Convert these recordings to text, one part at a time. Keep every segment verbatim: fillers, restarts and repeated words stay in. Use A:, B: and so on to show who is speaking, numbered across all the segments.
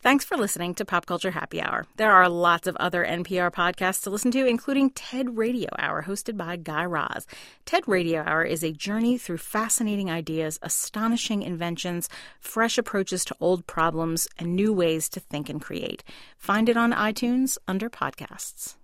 A: Thanks for listening to Pop Culture Happy Hour. There are lots of other N P R podcasts to listen to, including TED Radio Hour, hosted by Guy Raz. TED Radio Hour is a journey through fascinating ideas, astonishing inventions, fresh approaches to old problems, and new ways to think and create. Find it on iTunes under podcasts.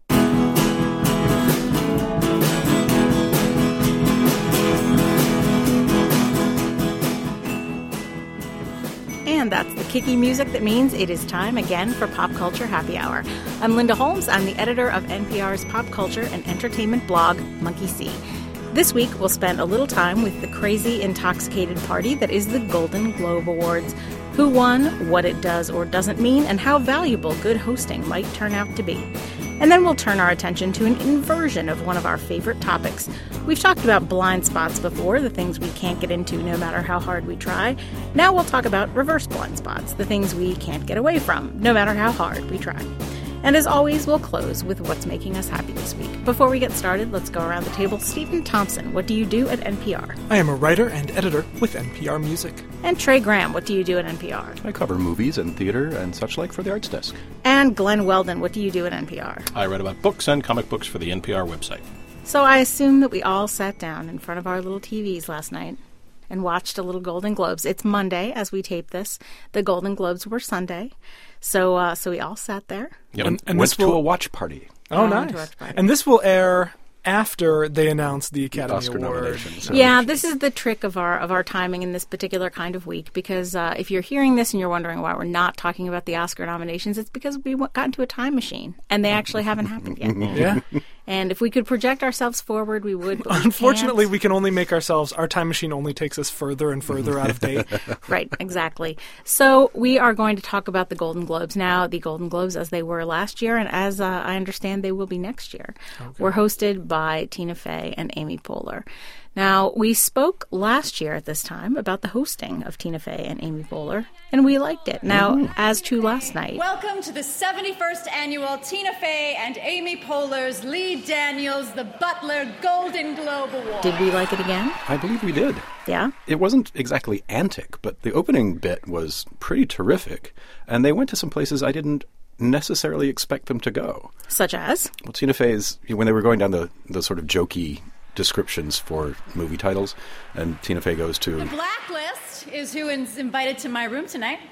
A: And that's the kicky music that means it is time again for Pop Culture Happy Hour. I'm Linda Holmes. I'm the editor of N P R's pop culture and entertainment blog, Monkey See. This week, we'll spend a little time with the crazy, intoxicated party that is the Golden Globe Awards. Who won, what it does or doesn't mean, and how valuable good hosting might turn out to be. And then we'll turn our attention to an inversion of one of our favorite topics. We've talked about blind spots before, the things we can't get into no matter how hard we try. Now we'll talk about reverse blind spots, the things we can't get away from, no matter how hard we try. And as always, we'll close with what's making us happy this week. Before we get started, let's go around the table. Stephen Thompson, what do you do at N P R?
B: I am a writer and editor with N P R Music.
A: And Trey Graham, what do you do at N P R?
C: I cover movies and theater and such like for the Arts Desk.
A: And Glenn Weldon, what do you do at N P R?
D: I write about books and comic books for the N P R website.
A: So I assume that we all sat down in front of our little T Vs last night and watched a little Golden Globes. It's Monday as we tape this. The Golden Globes were Sunday. So uh, so we all sat there.
C: Yep.
B: And, and
C: went
B: this will,
C: to a watch party.
B: Oh,
A: Oh,
B: nice.
A: to watch party.
B: And this will air after they announce the Academy
C: Oscar
B: Award.
C: nominations.
A: Yeah, this is the trick of our of our timing in this particular kind of week, because uh, if you're hearing this and you're wondering why we're not talking about the Oscar nominations, it's because we w- got into a time machine, and they actually haven't happened yet.
B: Yeah.
A: And if we could project ourselves forward, we would, but we
B: Unfortunately,
A: can't.
B: we can only make ourselves, our time machine only takes us further and further out of date.
A: Right, exactly. So we are going to talk about the Golden Globes now, the Golden Globes as they were last year, and as uh, I understand they will be next year. Okay. We're hosted by Tina Fey and Amy Poehler. Now, we spoke last year at this time about the hosting of Tina Fey and Amy Poehler, and we liked it. Now, mm. as to last night.
E: Welcome to the seventy-first annual Tina Fey and Amy Poehler's Lee Daniels The Butler Golden Globe Award.
A: Did we like it again?
C: I believe we did.
A: Yeah?
C: It wasn't exactly antic, but the opening bit was pretty terrific. And they went to some places I didn't necessarily expect them to go.
A: Such as?
C: Well, Tina Fey's, when they were going down the, the sort of jokey descriptions for movie titles, and Tina Fey goes to...
E: The Blacklist is who is invited to my room tonight.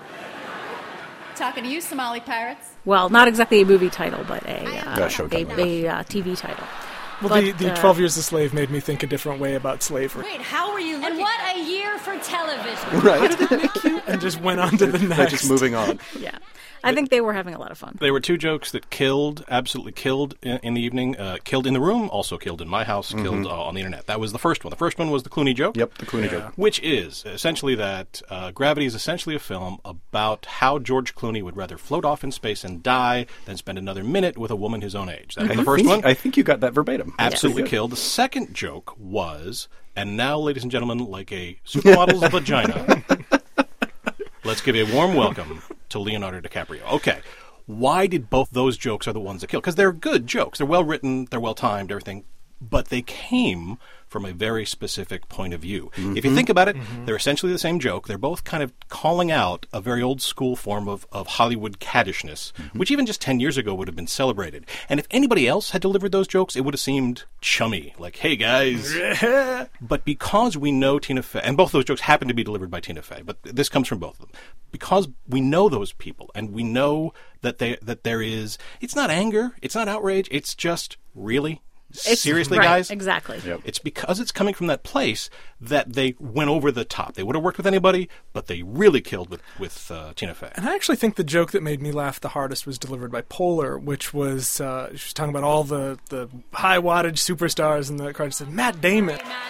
E: Talking to you, Somali pirates.
A: Well, not exactly a movie title, but a, uh,
C: Yeah, show
A: a,
C: title.
A: a uh, T V title.
B: Well,
A: But,
B: the, the
A: uh,
B: twelve Years a Slave made me think a different way about slavery.
E: Wait, how were you looking?
F: And what a year for television.
C: Right.
B: And just went on to the next.
C: They're just moving on.
A: Yeah. I think they were having a lot of fun.
D: There were two jokes that killed, absolutely killed in, in the evening. Uh, killed in the room, also killed in my house,
C: Mm-hmm.
D: killed uh, on the internet. That was the first one. The first one was the Clooney joke.
C: Yep, the Clooney
B: Yeah.
C: joke.
D: Which is essentially that uh, Gravity is essentially a film about how George Clooney would rather float off in space and die than spend another minute with a woman his own age. That was
C: I
D: the first
C: think,
D: one.
C: I think you got that verbatim.
D: Absolutely
C: Pretty good.
D: killed. The second joke was, and now, ladies and gentlemen, like a supermodel's vagina, let's give a warm welcome to Leonardo DiCaprio. Okay. Why did both those jokes are the ones that kill? Because they're good jokes. They're well written, they're well timed, everything. But they came from a very specific point of view. Mm-hmm. If you think about it, mm-hmm. they're essentially the same joke. They're both kind of calling out a very old school form of, of Hollywood caddishness, mm-hmm. which even just ten years ago would have been celebrated. And if anybody else had delivered those jokes, it would have seemed chummy. Like, hey, guys. But because we know Tina Fey, and both those jokes happen to be delivered by Tina Fey, but this comes from both of them. Because we know those people, and we know that they that there is, it's not anger, it's not outrage, it's just, really?
A: It's,
D: Seriously,
A: right,
D: guys?
A: Exactly.
C: Yep.
D: It's because it's coming from that place that they went over the top. They would have worked with anybody, but they really killed with, with uh, Tina Fey.
B: And I actually think the joke that made me laugh the hardest was delivered by Poehler, which was, uh, she was talking about all the, the high wattage superstars, and the crowd said, Matt Damon.
F: Matt.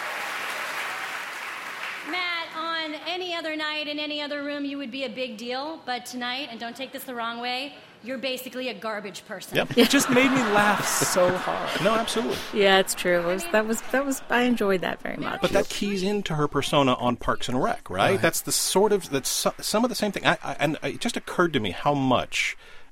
F: Matt, on any other night in any other room, you would be a big deal. But tonight, and don't take this the wrong way, you're basically a garbage person.
D: Yep.
B: It just made me laugh so hard.
D: No, absolutely.
A: Yeah, it's true. It was, that was that was. I enjoyed that very much.
D: But that keys into her persona on Parks and Rec, right?
B: Right.
D: That's the sort of that's so, some of the same thing. I, I, and it just occurred to me how much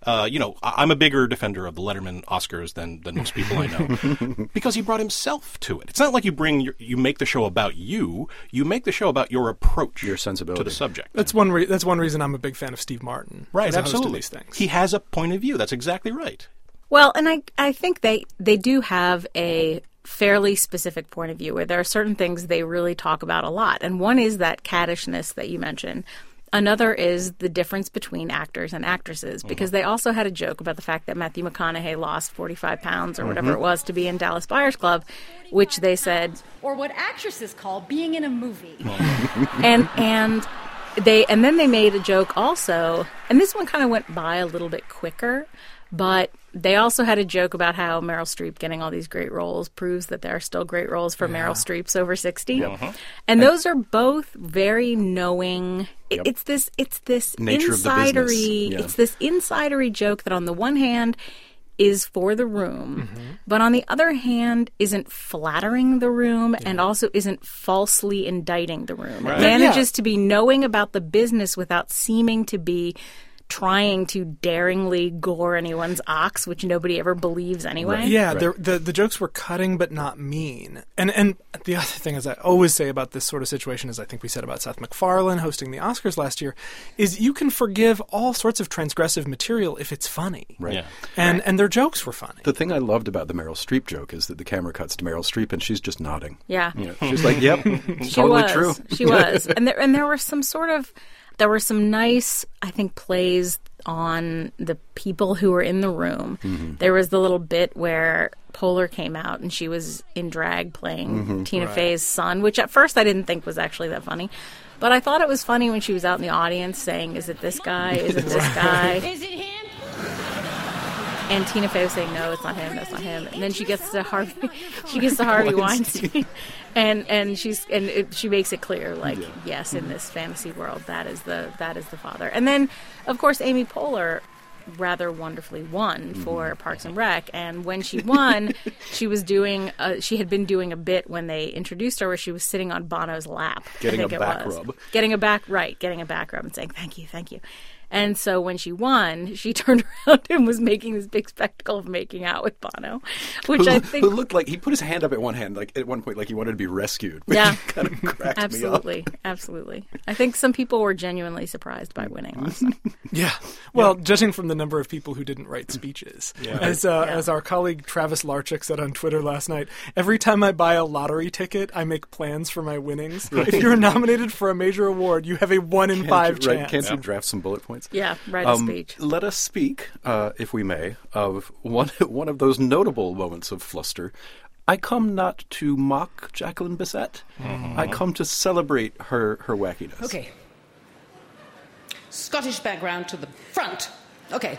D: Uh, you know, I- I'm a bigger defender of the Letterman Oscars than, than most people I know because he brought himself to it. It's not like you bring your, you make the show about you. You make the show about your approach,
C: Your sensibility
D: to the subject.
B: That's one. Re- that's one reason I'm a big fan of Steve Martin.
D: Right,
B: as a host of
D: absolutely.
B: these things.
D: He has a point of view. That's exactly right.
A: Well, and I I think they they do have a fairly specific point of view where there are certain things they really talk about a lot, and one is that caddishness that you mentioned. Another is the difference between actors and actresses, because they also had a joke about the fact that Matthew McConaughey lost forty-five pounds or whatever it was to be in Dallas Buyers Club, which they said,
E: Or what actresses call being in a movie.
A: and and they and then they made a joke also, and this one kind of went by a little bit quicker, but they also had a joke about how Meryl Streep getting all these great roles proves that there are still great roles for Meryl Streep's over sixty.
C: Uh-huh.
A: And those are both very knowing. it-
C: Yep.
A: It's this it's this
C: Nature of the business,
A: insidery
C: yeah.
A: it's this insidery joke that on the one hand is for the room, but on the other hand isn't flattering the room and also isn't falsely indicting the room. It manages to be knowing about the business without seeming to be trying to daringly gore anyone's ox, which nobody ever believes anyway.
B: Yeah,
C: Right.
B: they're- the the jokes were cutting but not mean. And and the other thing is I always say about this sort of situation, as I think we said about Seth MacFarlane hosting the Oscars last year, is you can forgive all sorts of transgressive material if it's funny.
C: Right.
D: Yeah.
B: And and their jokes were funny.
C: The thing I loved about the Meryl Streep joke is that the camera cuts to Meryl Streep and she's just nodding.
A: Yeah.
C: You know, she's like, "Yep,
A: She
C: totally
A: was.
C: true."
A: She was. And there and there were some sort of there were some nice, I think, plays on the people who were in the room.
C: Mm-hmm.
A: There was the little bit where Poehler came out and she was in drag playing
C: Mm-hmm.
A: Tina Fey's son, which at first I didn't think was actually that funny. But I thought it was funny when she was out in the audience saying, "Is it this guy? Is it this guy?"
F: Is it him?
A: And Tina Fey was saying, "No, it's not him. That's not him." And then she gets to Harvey. She gets to Harvey Weinstein, and and she's and it, she makes it clear, like, yes, in this fantasy world, that is the that is the father. And then, of course, Amy Poehler rather wonderfully won for Parks and Rec. And when she won, she was doing. A, she had been doing a bit when they introduced her, where she was sitting on Bono's lap,
C: Getting
A: I
C: a
A: think it
C: back
A: was.
C: rub.
A: getting a back right, getting a back rub, and saying, "Thank you, thank you." And so when she won, she turned around and was making this big spectacle of making out with Bono, which
C: Who,
A: I think,
C: who looked like he put his hand up at one hand, like at one point, like he wanted to be rescued. Which
A: Yeah.
C: kind of cracked me up.
A: absolutely, absolutely. I think some people were genuinely surprised by winning last night.
B: Yeah. Well, judging from the number of people who didn't write speeches, as uh,
A: Yeah.
B: as our colleague Travis Larchik said on Twitter last night, every time I buy a lottery ticket, I make plans for my winnings. If you're nominated for a major award, you have a one in
C: Can't
B: five
C: you, right,
B: chance.
C: Can't you draft some bullet points?
A: Yeah, write a
C: Um,
A: speech.
C: Let us speak, uh, if we may, of one one of those notable moments of fluster. I come not to mock Jacqueline Bisset. I come to celebrate her her wackiness.
G: Okay. Scottish background to the front. Okay.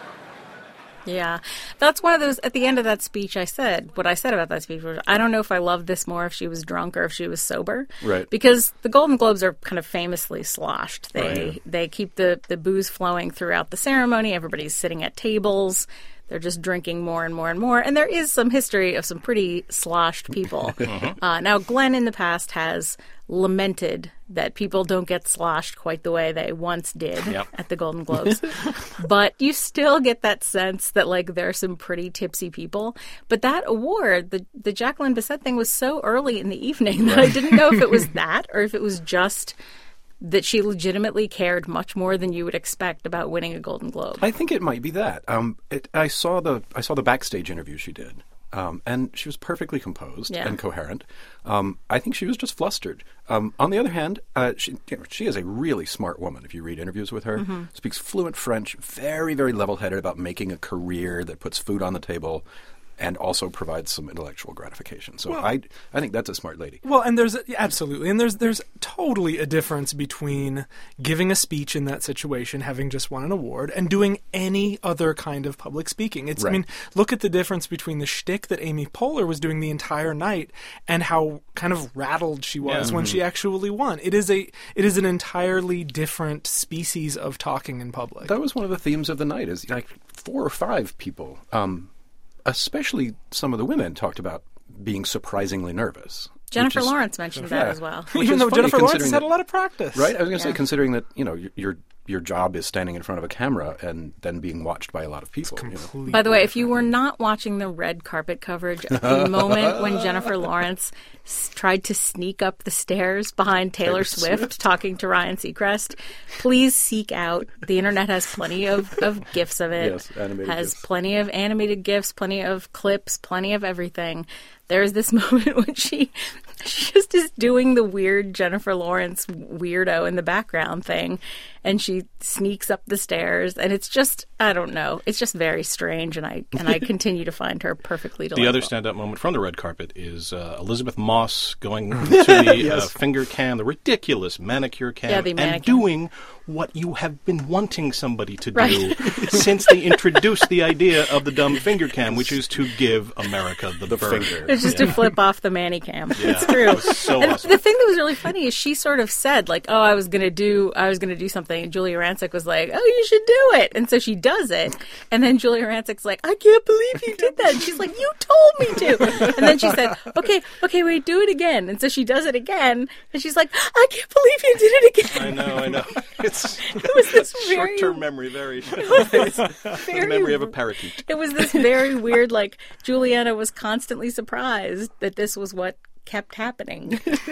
A: Yeah, that's one of those. At the end of that speech, I said what I said about that speech was, I don't know if I loved this more if she was drunk or if she was sober.
C: Right.
A: Because the Golden Globes are kind of famously sloshed. They
C: Right.
A: they keep the the booze flowing throughout the ceremony. Everybody's sitting at tables. They're just drinking more and more and more. And there is some history of some pretty sloshed people. uh, now, Glenn in the past has lamented that people don't get sloshed quite the way they once did
D: Yep.
A: at the Golden Globes. But you still get that sense that, like, there are some pretty tipsy people. But that award, the, the Jacqueline Bisset thing, was so early in the evening that I didn't know if it was that or if it was just that she legitimately cared much more than you would expect about winning a Golden Globe.
C: I think it might be that. Um, it, I saw the I saw the backstage interview she did, um, and she was perfectly composed
A: Yeah.
C: and coherent. Um, I think she was just flustered. Um, on the other hand, uh, she you know, she is a really smart woman. If you read interviews with her,
A: Mm-hmm.
C: speaks fluent French, very very level-headed about making a career that puts food on the table. And also provides some intellectual gratification. So I, I think that's a smart lady.
B: Well, and there's yeah, absolutely, and there's there's totally a difference between giving a speech in that situation, having just won an award, and doing any other kind of public speaking. It's I
C: Right.
B: mean, look at the difference between the shtick that Amy Poehler was doing the entire night and how kind of rattled she was
D: Yeah.
B: when she actually won. It is a it is an entirely different species of talking in public.
C: That was one of the themes of the night. Is like four or five people. Um, Especially some of the women talked about being surprisingly nervous.
A: Jennifer
C: which is-
A: Lawrence mentioned
C: Yeah.
A: that as well.
C: Which
B: Even
C: is
B: though
C: funny
B: Jennifer Lawrence has
C: considering
B: had
C: that-
B: a lot of practice.
C: Right? I was going to
A: Yeah.
C: say, considering that, you know, you're, you're your job is standing in front of a camera and then being watched by a lot of people. You know?
A: By the way, if you were not watching the red carpet coverage at the moment when Jennifer Lawrence s- tried to sneak up the stairs behind Taylor,
C: Taylor
A: Swift,
C: Swift.
A: talking to Ryan Seacrest, please seek out. The internet has plenty of, of GIFs of it.
C: Yes, animated
A: has
C: GIFs.
A: plenty of animated GIFs, plenty of clips, plenty of everything. There's this moment when she, she just is doing the weird Jennifer Lawrence weirdo in the background thing, and she sneaks up the stairs, and it's just, I don't know, it's just very strange, and I and I continue to find her perfectly delightful.
D: The other stand-up moment from the red carpet is uh, Elizabeth Moss going to the
C: Yes.
D: uh, finger cam, the ridiculous manicure cam,
A: Yeah, the
D: and
A: manicure.
D: doing what you have been wanting somebody to do
A: Right.
D: since they introduced the idea of the dumb finger cam, which is to give America the,
C: The
D: bird.
C: finger.
A: It's just to flip off the manicam.
D: Yeah.
A: It's true.
D: It was so
A: And
D: awesome.
A: the thing that was really funny is she sort of said, like, "Oh, I was gonna do, I was gonna do something," and Julia Rancic was like, "Oh, you should do it," and so she does it, and then Julia Rancic's like, "I can't believe you did that," and she's like, "You told me to," and then she said, "Okay, okay, wait, do it again," and so she does it again, and she's like, "I can't believe you did it again."
D: I know, I know. It's
A: It was this very,
D: short-term memory, very
A: very
D: memory of a parakeet.
A: It was this very weird, like, Juliana was constantly surprised that this was what kept happening.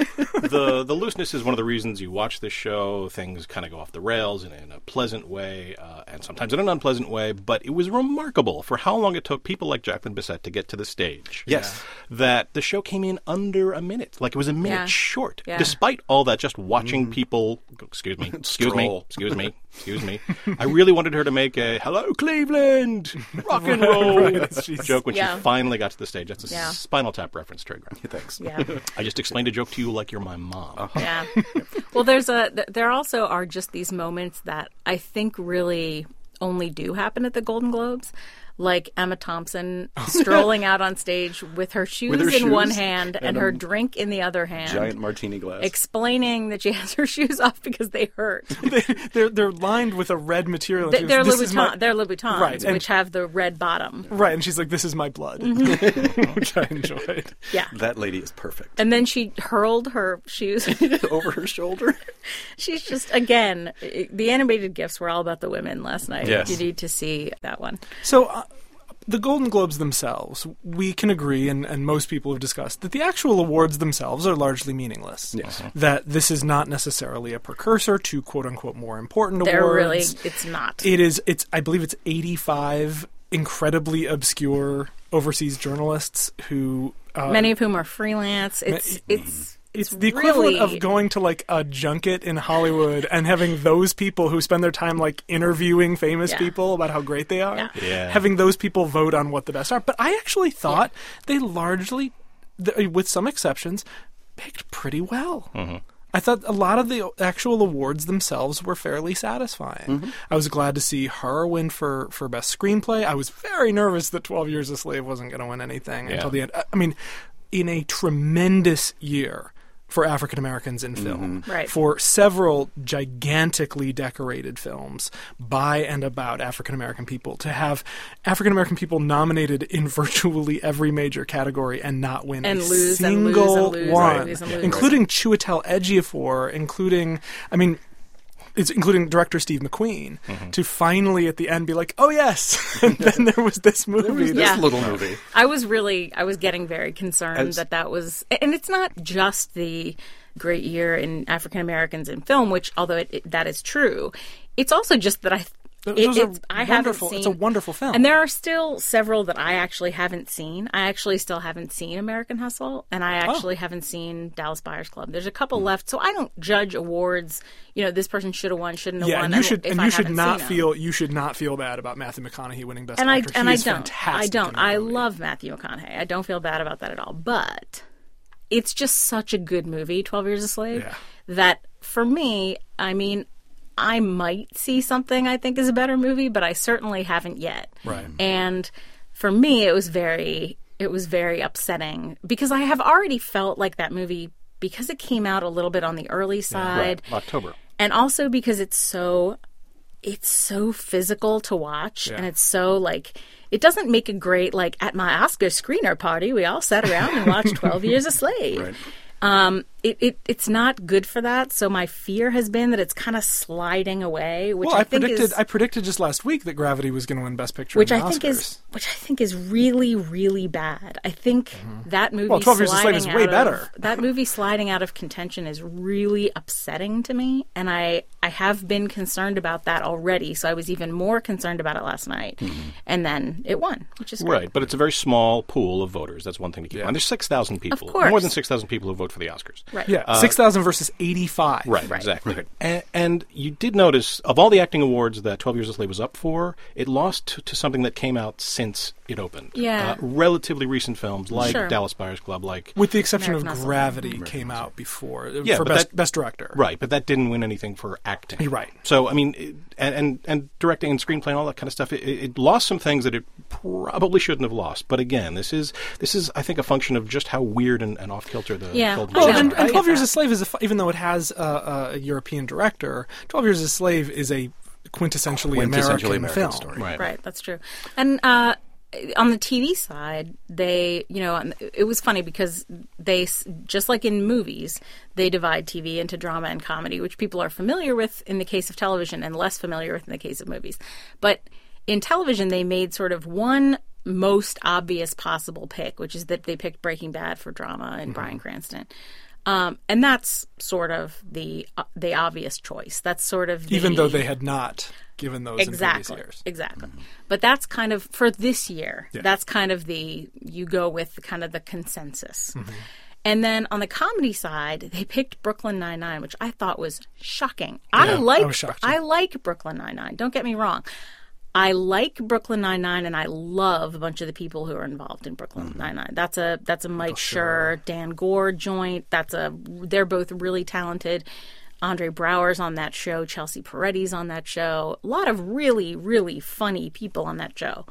D: the the looseness is one of the reasons you watch this show. Things kind of go off the rails in, in a pleasant way, uh, and sometimes in an unpleasant way. But it was remarkable for how long it took people like Jacqueline Bisset to get to the stage.
C: Yes.
D: That the show came in under a minute. Like it was a minute
A: Yeah.
D: short.
A: Yeah.
D: Despite all that, just watching people. Excuse me. Excuse me.
C: Stroll.
D: Excuse me. Excuse me. I really wanted her to make a "Hello, Cleveland, rock and roll"
B: right, she's-
D: joke when
A: Yeah.
D: she finally got to the stage. That's a
A: Yeah.
D: Spinal Tap reference, Trey Graham.
C: Thanks.
A: Yeah.
D: I just explained a joke to you like you're my mom.
A: Yeah. Well, there's a th- there also are just these moments that I think really only do happen at the Golden Globes. Like Emma Thompson strolling out on stage with her shoes
C: With her
A: in one
C: shoes
A: hand and,
C: and
A: her
C: a
A: drink in the other hand.
C: Giant martini glass.
A: Explaining that she has her shoes off because they hurt.
B: they, they're they're lined with a red material.
A: They-
B: She goes,
A: They're
B: "This is
A: Louboutin,
B: my-"
A: they're Louboutins,
B: Right, and-
A: which have the red bottom.
B: Right, and she's like, "This is my blood,"
A: Mm-hmm.
B: which I enjoyed.
A: Yeah.
C: That lady is perfect.
A: And then she hurled her shoes.
C: Over her shoulder.
A: She's just, again, i- the animated GIFs were all about the women last night.
C: Yes.
A: You need to see that one.
B: So, uh, the Golden Globes themselves, we can agree, and, and most people have discussed, that the actual awards themselves are largely meaningless.
C: Yes.
B: That this is not necessarily a precursor to quote-unquote more important
A: They're
B: awards.
A: really, it's not.
B: It is, it's, I believe it's eighty-five incredibly obscure overseas journalists who... Uh,
A: Many of whom are freelance. It's, it's,
B: It's the equivalent
A: really-
B: of going to like a junket in Hollywood and having those people who spend their time like interviewing famous
A: Yeah.
B: people about how great they are,
A: Yeah.
D: Yeah.
B: having those people vote on what the best are. But I actually thought they largely, th- with some exceptions, picked pretty well.
D: Mm-hmm.
B: I thought a lot of the actual awards themselves were fairly satisfying.
D: Mm-hmm.
B: I was glad to see her win for, for Best Screenplay. I was very nervous that twelve Years a Slave wasn't going to win anything
D: Yeah.
B: until the end. I- I mean, in a tremendous year for African Americans in film,
A: Right.
B: for several gigantically decorated films by and about African American people, to have African American people nominated in virtually every major category and not win
A: And
B: a
A: lose and lose
B: single
A: and lose and
B: one,
A: lose and lose.
B: including Chiwetel Ejiofor, including, I mean, it's including director Steve McQueen, to finally at the end be like, oh yes, and then there was this movie.
C: This
A: Yeah.
C: little movie.
A: I was really, I was getting very concerned
C: As-
A: that that was, and it's not just the great year in African Americans in film, which, although it, it, that is true, it's also just that I,
B: Those
A: it,
B: are
A: it's, I haven't
B: wonderful-
A: seen.
B: it's a wonderful film.
A: and there are still several that I actually haven't seen. I actually still haven't seen American Hustle, and I actually haven't seen Dallas Buyers Club. There's a couple left, so I don't judge awards. You know, this person should have won, shouldn't have
B: Yeah,
A: won.
B: and you
A: I-
B: should
A: if
B: and
A: I
B: you should
A: haven't
B: not
A: seen 'em.
B: feel you should not feel bad about Matthew McConaughey winning Best
A: and I
B: Actor.
A: and
B: he
A: I
B: is
A: don't.
B: fantastic
A: I
B: in
A: don't.
B: that
A: I
B: movie.
A: love Matthew McConaughey. I don't feel bad about that at all. But it's just such a good movie, twelve Years a Slave,
B: Yeah.
A: that for me, I mean, I might see something I think is a better movie, but I certainly haven't yet.
B: Right.
A: And for me, it was very, it was very upsetting because I have already felt like that movie, because it came out a little bit on the early side,
D: Right. October.
A: and also because it's so it's so physical to watch,
B: Yeah.
A: and it's so like it doesn't make a great like at my Oscar screener party we all sat around and watched twelve Years a Slave.
C: Right.
A: Um, it, it it's not good for that. So my fear has been that it's kind of sliding away, which
B: well,
A: I,
B: I
A: think
B: predicted
A: is,
B: I predicted just last week that Gravity was going to win Best Picture,
A: which
B: in the
A: I think
B: Oscars.
A: is which I think is really really bad. I think
B: Mm-hmm.
A: that movie
B: Well, twelve Years a Slave
A: sliding
B: is
A: out
B: way
A: of-
B: better.
A: That movie sliding out of contention is really upsetting to me, and I I have been concerned about that already. So I was even more concerned about it last night,
B: Mm-hmm.
A: and then it won, which is great.
D: Right, but it's a very small pool of voters. That's one thing to keep in mind. There's six thousand people,
A: course.
D: more than six thousand people who vote for the Oscars.
A: Right.
B: Yeah, six thousand versus eighty-five.
D: Right, exactly. And, and you did notice, of all the acting awards that twelve Years a Slave was up for, it lost to, to something that came out since it opened.
A: Yeah.
D: Uh, relatively recent films like
A: Sure.
D: Dallas Buyers Club, like...
B: With the exception
A: American
B: of
A: Hustle.
B: Gravity came out before uh,
D: Yeah,
B: for
D: but
B: best,
D: that-
B: best Director.
D: Right, but that didn't win anything for acting.
B: You're right.
D: So, I mean, it, and, and and directing and screenplay and all that kind of stuff, it, it lost some things that it probably shouldn't have lost. But again, this is, this is I think, a function of just how weird and, and off-kilter the
A: Yeah.
D: Golden
A: I
B: Well,
A: know.
D: Globes
B: and,
D: are.
B: and
A: I
B: twelve
A: get
B: Years
A: that.
B: a Slave is, a, fu- even though it has uh, a European director, twelve Years a Slave is a quintessentially,
C: Quintessentially
B: American,
C: American
B: film.
C: story.
D: Right.
A: Right, that's true. And uh, on the T V side, they, you know, it was funny because they, just like in movies, they divide T V into drama and comedy, which people are familiar with in the case of television and less familiar with in the case of movies. But in television, they made sort of one most obvious possible pick, which is that they picked Breaking Bad for drama and Bryan Cranston. Um, and that's sort of the uh, the obvious choice. That's sort of the,
B: Even though they had not given those in
A: exactly
B: previous years.
A: exactly. But that's kind of for this year.
B: Yeah.
A: That's kind of the you go with the, kind of the consensus.
B: Mm-hmm.
A: And then on the comedy side, they picked Brooklyn Nine-Nine, which I thought was shocking. I
B: Yeah, I
A: like
B: was shocked, too.
A: I like Brooklyn Nine-Nine. Don't get me wrong. I like Brooklyn Nine-Nine, and I love a bunch of the people who are involved in Brooklyn
B: Mm-hmm.
A: Nine-Nine. That's a that's a Mike Schur, Dan Gore joint. That's a they're both really talented. Andre Brower's on that show. Chelsea Peretti's on that show. A lot of really really funny people on that show.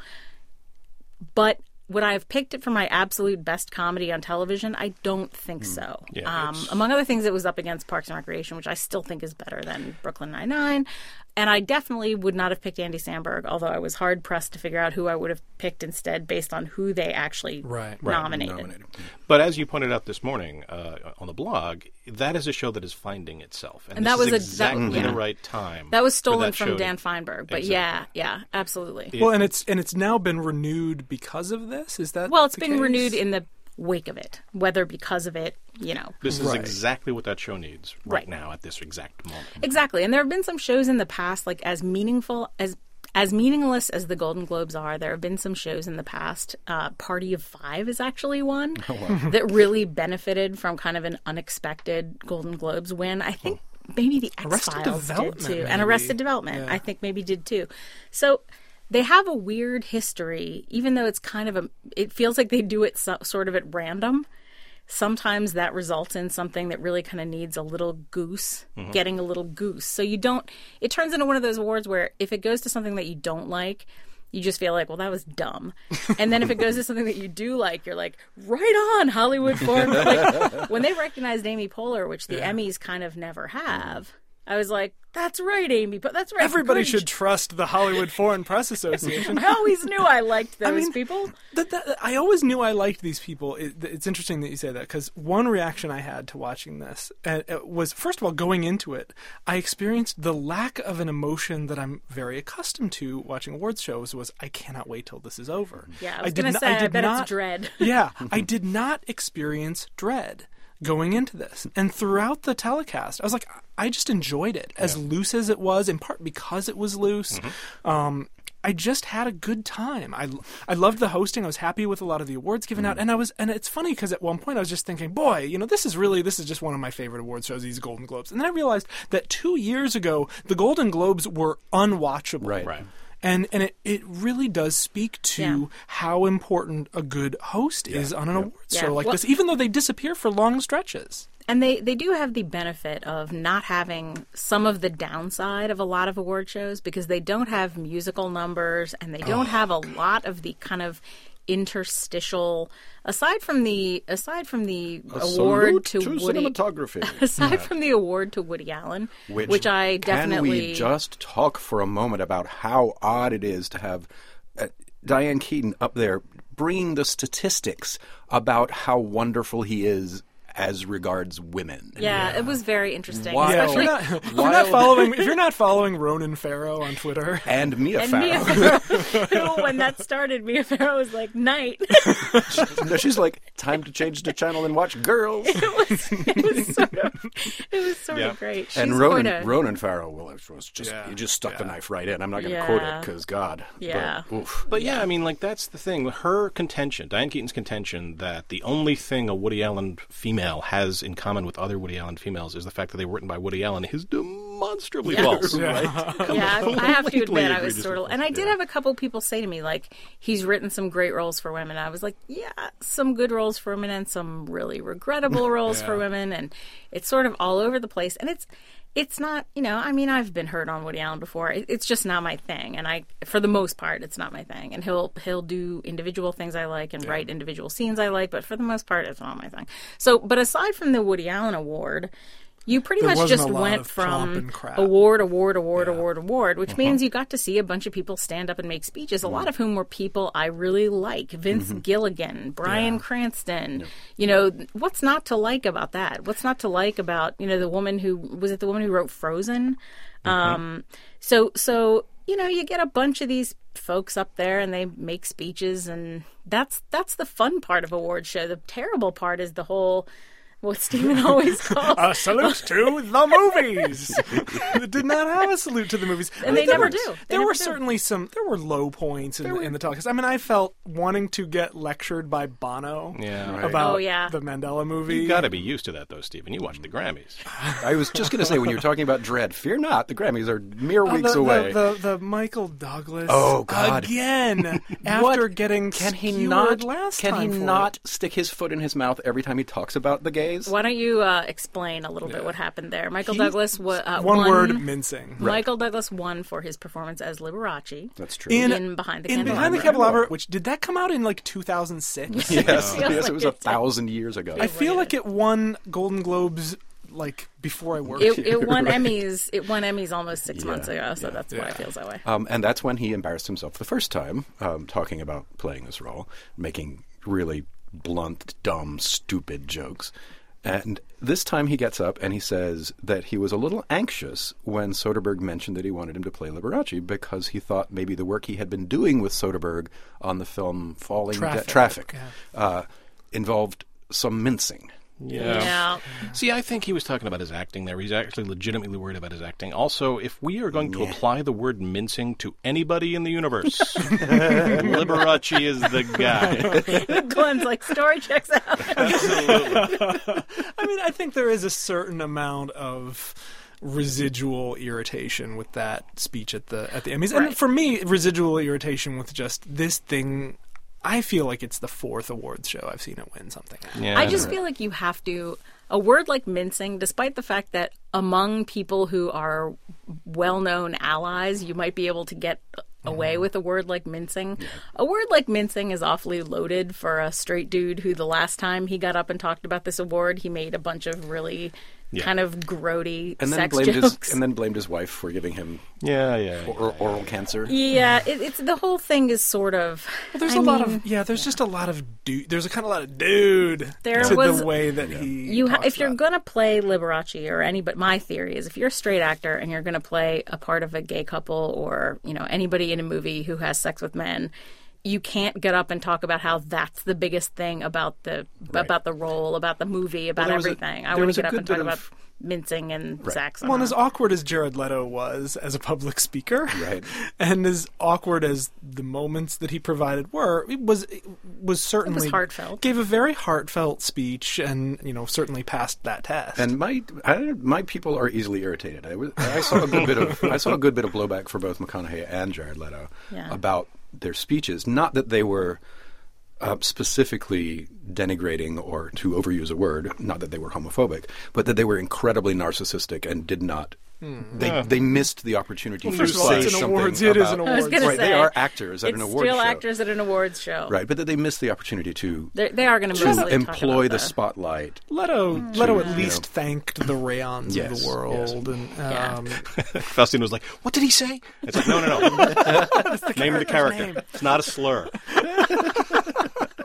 A: But would I have picked it for my absolute best comedy on television? I don't think so.
D: Yeah,
A: um,
D: it's-
A: among other things, it was up against Parks and Recreation, which I still think is better than Brooklyn Nine-Nine. And I definitely would not have picked Andy Samberg, although I was hard-pressed to figure out who I would have picked instead based on who they actually
B: Right. Right,
A: nominated.
C: Nominated.
D: But as you pointed out this morning uh, on the blog, that is a show that is finding itself. And,
A: And
D: this
A: that was
D: is
A: a-
D: exactly
A: that- yeah.
D: the right time.
A: That was
D: for
A: stolen
D: that
A: from
D: show to-
A: Dan Feinberg. But
D: Exactly.
A: yeah, yeah, absolutely.
B: Well, and it's and it's now been renewed because of this. Is that
A: well, it's
B: the
A: been
B: case?
A: renewed in the wake of it, whether because of it, you know.
D: This is
B: Right.
D: exactly what that show needs right,
A: Right.
D: now at this exact moment.
A: Exactly. And there have been some shows in the past, like as meaningful as as meaningless as the Golden Globes are, there have been some shows in the past. Uh, Party of Five is actually one that really benefited from kind of an unexpected Golden Globes win. I think maybe the X
B: Arrested
A: Files did
B: Development,
A: too, and
B: maybe.
A: Arrested Development,
B: Yeah.
A: I think maybe did too. So they have a weird history, even though it's kind of a. It feels like they do it so, sort of at random. Sometimes that results in something that really kind of needs a little goose, getting a little goose. So you don't, it turns into one of those awards where if it goes to something that you don't like, you just feel like, well, that was dumb. And then if it goes to something that you do like, you're like, right on, Hollywood Foreign. Like, when they recognized Amy Poehler, which the Emmys kind of never have, I was like, that's right, Amy. But that's right.
B: Everybody
A: good.
B: should trust the Hollywood Foreign Press Association.
A: I always knew I liked those
B: I mean,
A: people.
B: That, that, I always knew I liked these people. It, it's interesting that you say that because one reaction I had to watching this uh, uh, was, first of all, going into it, I experienced the lack of an emotion that I'm very accustomed to watching awards shows. Was I cannot wait till this is over.
A: Yeah, I was
B: did
A: going to
B: not-
A: say, I,
B: did
A: bet
B: not,
A: it's dread.
B: Yeah, I did not experience dread going into this. And throughout the telecast, I was like, I just enjoyed it. As loose as it was, in part because it was loose.
D: Mm-hmm.
B: Um, I just had a good time. I, I loved the hosting. I was happy with a lot of the awards given
D: Mm.
B: out. And I was, and it's funny because at one point I was just thinking, boy, you know, this is really, this is just one of my favorite awards shows, these Golden Globes. And then I realized that two years ago, the Golden Globes were unwatchable.
C: Right.
D: Right.
B: And and it, it really does speak to
A: Yeah.
B: how important a good host is on an awards
A: Yeah.
B: show like
A: Well-
B: this, even though they disappear for long stretches.
A: And they, they do have the benefit of not having some of the downside of a lot of award shows because they don't have musical numbers and they don't have a lot of the kind of interstitial aside from the aside from the award to,
C: to
A: Woody
C: cinematography.
A: aside from the award to Woody Allen, which, I definitely
C: Can we just talk for a moment about how odd it is to have uh, Diane Keaton up there bringing the statistics about how wonderful he is as regards women.
A: Yeah, it was very interesting.
C: Wild.
B: Yeah, if you're,
A: Especially
B: not, if you're not following, if you're not following Ronan Farrow on Twitter,
C: And Mia
A: and
C: Farrow.
A: Mia Farrow, who, when that started, Mia Farrow was like, "Night."
C: No, she's like, time to change the channel and watch Girls.
A: it was, it was sort of, it was sort
D: Yeah.
A: of great. She's
C: and
A: quite
C: Ronan,
A: a-
C: Ronan Farrow well, it was just
B: Yeah.
C: he just stuck the
B: Yeah.
C: knife right in. I'm not going to quote it
A: Yeah.
C: because God.
A: Yeah.
C: But, oof.
D: But yeah, I mean, like, that's the thing. Her contention, Diane Keaton's contention, that the only thing a Woody Allen female has in common with other Woody Allen females is the fact that they were written by Woody Allen is demonstrably
A: Yeah.
D: false.
B: Yeah.
A: Yeah, I, I have to
D: Completely
A: admit, I was
D: egregious
A: sort of,
D: false.
A: and I did
D: Yeah.
A: have a couple people say to me, like, he's written some great roles for women. I was like, yeah, some good roles for women and some really regrettable roles for women, and it's sort of all over the place. And it's, it's not, you know, I mean, I've been hurt on Woody Allen before. It, it's just not my thing, and I, for the most part, it's not my thing. And he'll he'll do individual things I like and write individual scenes I like, but for the most part, it's not my thing. So, but aside from the Woody Allen Award, you pretty
B: There
A: much
B: wasn't
A: just
B: a lot
A: went
B: of pomp and
A: from
B: crap.
A: award, award, award, award, award, which means you got to see a bunch of people stand up and make speeches, a lot of whom were people I really like. Vince Gilligan, Bryan Cranston. You know, what's not to like about that? What's not to like about, you know, the woman who, was it the woman who wrote Frozen? Um, so, so, you know, you get a bunch of these folks up there and they make speeches, and that's, that's the fun part of award show. The terrible part is the whole, what Stephen always calls
B: a salute to the movies. It did not have a salute to the movies,
A: And they
B: There
A: never
B: were-
A: do. They
B: there
A: never
B: were
A: do.
B: certainly some. There were low points in, the, in the telecast. I mean, I felt wanting to get lectured by Bono
D: Yeah. Right.
B: about
A: Oh, yeah.
B: the Mandela movie.
D: You got to be used to that, though, Stephen. You watch the Grammys.
C: I was just going to say, when you're talking about Dread, fear not, the Grammys are mere
B: Oh,
C: weeks
B: the,
C: away.
B: The, the, the Michael Douglas.
C: Oh, God.
B: Again, after
C: What?
B: getting
C: Can he
B: skewered
C: not?
B: last
C: Can
B: time
C: he
B: for
C: not
B: it.
C: stick his foot in his mouth every time he talks about the gays?
A: Why don't you uh, explain a little bit what happened there? Michael
B: He-
A: Douglas wa- uh,
B: One
A: won.
B: word, mincing.
A: Michael Douglas won for his performance as Liberace.
C: That's true.
B: In,
A: In Behind the
B: in
A: Candelabra.
B: Behind the Candelabra, which did that come out in like two thousand six?
C: yes,
A: Feels
C: yes,
A: like
C: it was a
A: it did.
C: thousand years ago.
B: I feel like it won Golden Globes like before I worked
A: It,
B: here.
A: it won
C: Right.
A: Emmys. It won Emmys almost six
C: Yeah,
A: months ago, so that's why
B: Yeah.
A: it feels that way.
C: Um, and that's when he embarrassed himself the first time, um, talking about playing this role, making really blunt, dumb, stupid jokes. And this time he gets up and he says that he was a little anxious when Soderbergh mentioned that he wanted him to play Liberace because he thought maybe the work he had been doing with Soderbergh on the film Falling De-
B: Traffic,
C: Traffic
B: yeah.
C: uh, involved some mincing.
A: Yeah.
D: See, I think he was talking about his acting there. He's actually legitimately worried about his acting. Also, if we are going to apply the word mincing to anybody in the universe, Liberace is the guy.
A: Glenn's like, story checks out.
B: I mean, I think there is a certain amount of residual irritation with that speech at the at the Emmys, and
A: Right.
B: for me, residual irritation with just this thing. I feel like it's the fourth awards show I've seen it win something.
D: Yeah,
A: I just feel like you have to, a word like mincing, despite the fact that among people who are well-known allies, you might be able to get away with a word like mincing. A word like mincing is awfully loaded for a straight dude who the last time he got up and talked about this award, he made a bunch of really
D: Yeah.
A: kind of grody
C: And then
A: sex
C: blamed
A: jokes.
C: his and then blamed his wife for giving him
D: yeah, yeah.
C: or, oral cancer.
A: Yeah, it, it's the whole thing is sort of.
B: There's
A: a
B: a lot of yeah. There's just a lot of dude. There's a kind of lot of dude
A: There
B: to
A: was-
B: the way that he.
A: You ha-
B: talks
A: if you're
B: about.
A: gonna play Liberace or any, but my theory is if you're a straight actor and you're gonna play a part of a gay couple or you know anybody in a movie who has sex with men, you can't get up and talk about how that's the biggest thing about the about the role, about the movie, about
C: there was a-
A: everything. I
C: there
A: wouldn't
C: was a
A: get up
C: good
A: and talk
C: bit
A: about
C: of-
A: mincing and sex.
B: Well, and as
A: somehow.
B: awkward as Jared Leto was as a public speaker,
C: Right.
B: and as awkward as the moments that he provided were, it was it was certainly
A: heartfelt.
B: Gave a very heartfelt speech, and you know certainly passed that test.
C: And my I, my people are easily irritated. I, was, I saw a good bit of I saw a good bit of blowback for both McConaughey and Jared Leto
A: Yeah.
C: about their speeches. Not that they were uh, specifically denigrating, or to overuse a word, not that they were homophobic, but that they were incredibly narcissistic and did not. They they missed the opportunity to
B: first of all,
C: say
B: it's an
C: something
B: awards. It is
C: about-
B: an
A: I was
B: awards.
A: gonna
C: Right,
A: say
C: they are actors at
A: it's
C: an award
A: still
C: show.
A: actors at an awards show.
C: Right, but that they missed the opportunity to
A: They're, they are going to
C: to
A: mostly talk
C: employ
A: about
C: the spotlight.
B: Leto, Leto at
C: you
B: least
C: know.
B: thanked the Rayons
C: Yes,
B: of the world, and
A: Yeah.
B: um,
D: Faustine was like, "What did he say?" It's like, "No, no, no. Name of the character.
B: name.
D: It's not a slur."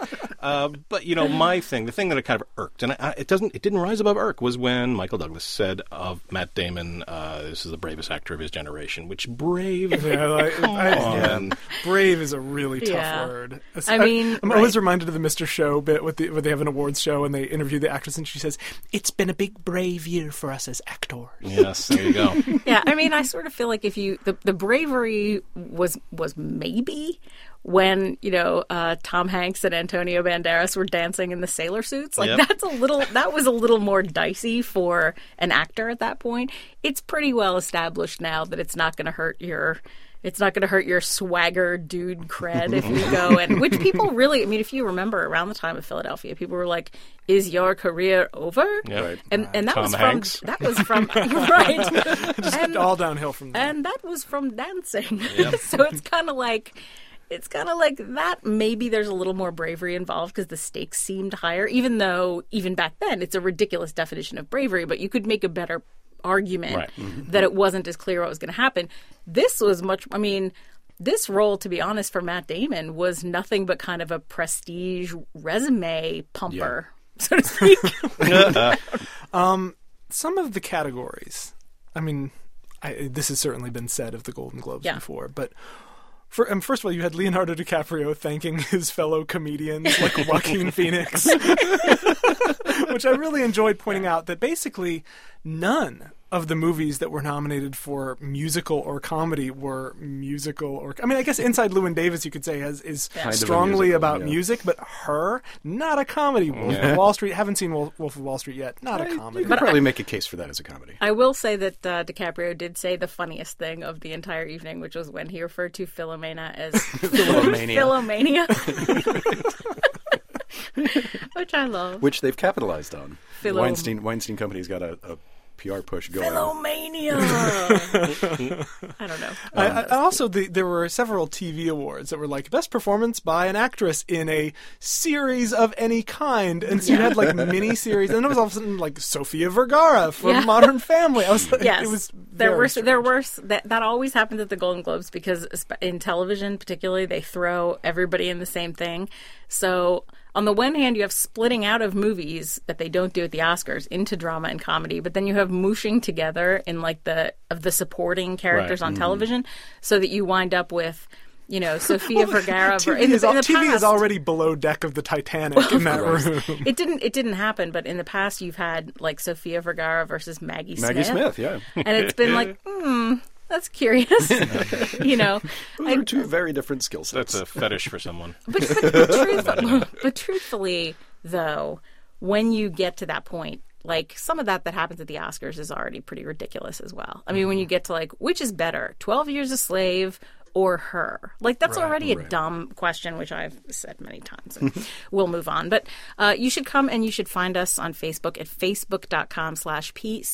D: Uh, but you know, my thing, the thing that it kind of irked, and I, it doesn't, it didn't rise above irk, was when Michael Douglas said of Matt Damon, uh, "This is the bravest actor of his generation." Which brave,
B: Yeah, like, I, yeah.
D: on.
B: Brave is a really tough
A: Yeah.
B: word.
A: I mean,
B: I'm
A: right.
B: always reminded of the Mister Show bit with the, where they have an awards show and they interview the actress and she says, "It's been a big brave year for us as actors."
D: Yes, there you go.
A: Yeah, I mean, I sort of feel like if you the, the bravery was was maybe when you know uh, Tom Hanks and Antonio Banderas were dancing in the sailor suits. Like
D: Yep.
A: that's a little that was a little more dicey for an actor at that point. It's pretty well established now that it's not going to hurt your. It's not going to hurt your swagger dude cred if you go and which people really. I mean, if you remember around the time of Philadelphia, people were like, "Is your career over?"
D: Yeah, right.
A: And and that
D: Tom
A: was
D: Hanks.
A: from that was from right.
B: Just
A: And-
B: all downhill from there.
A: and that was from dancing. So it's kind of like it's kind of like that. Maybe there's a little more bravery involved because the stakes seemed higher, even though even back then it's a ridiculous definition of bravery. But you could make a better argument
D: Right.
A: that it wasn't as clear what was going to happen. This was much. I mean. This role, to be honest, for Matt Damon was nothing but kind of a prestige resume pumper, so to speak.
B: Some of the categories, I mean, I, this has certainly been said of the Golden Globes
A: Yeah.
B: before, but for, um, first of all, you had Leonardo DiCaprio thanking his fellow comedians like Joaquin Phoenix, which I really enjoyed pointing out that basically none of the movies that were nominated for musical or comedy were musical or I mean I guess Inside Llewyn Davis you could say has is
C: Kind of a
B: strongly
C: musical,
B: about
C: yeah.
B: music, but Her not a comedy. Wolf of Wall Street, haven't seen Wolf, Wolf of Wall Street yet, not a
C: You
B: comedy.
C: could probably make a case for that as a comedy.
A: I will say that uh, DiCaprio did say the funniest thing of the entire evening, which was when he referred to Philomena as
C: Philomania.
A: Philomania. Which I love.
C: Which they've capitalized on.
A: Philo-
C: Weinstein Weinstein Company's got a, a P R push going.
A: Philomania. I don't know.
B: I, I, also, the, there were several T V awards that were like best performance by an actress in a series of any kind, and so you had like mini series, and it was all of a sudden like Sofia Vergara from
A: Yeah.
B: Modern Family. I was like,
A: Yes,
B: it was
A: there
B: very
A: were
B: strange.
A: there were that that always happens at the Golden Globes because esp- in television, particularly, they throw everybody in the same thing. So on the one hand, you have splitting out of movies that they don't do at the Oscars into drama and comedy, but then you have mooshing together in like the of the supporting characters
D: Right.
A: on television, so that you wind up with. You know, Sofia Vergara.
B: T V,
A: in the,
B: is, al-
A: in the
B: T V is
A: past,
B: already below deck of the Titanic in that room.
A: It didn't. It didn't happen. But in the past, you've had like Sofia Vergara versus Maggie Smith.
C: Maggie Smith, yeah.
A: And it's been like, hmm, that's curious. You know,
C: Those
A: I-
C: are two very different skill sets.
D: That's a fetish for someone.
A: but, but, but, truth, but truthfully, though, when you get to that point, like some of that that happens at the Oscars is already pretty ridiculous as well. I mean, when you get to like, which is better, twelve Years a Slave or Her? Like, that's already a dumb question, which I've said many times. And we'll move on. But uh, you should come and you should find us on Facebook at facebook.com slash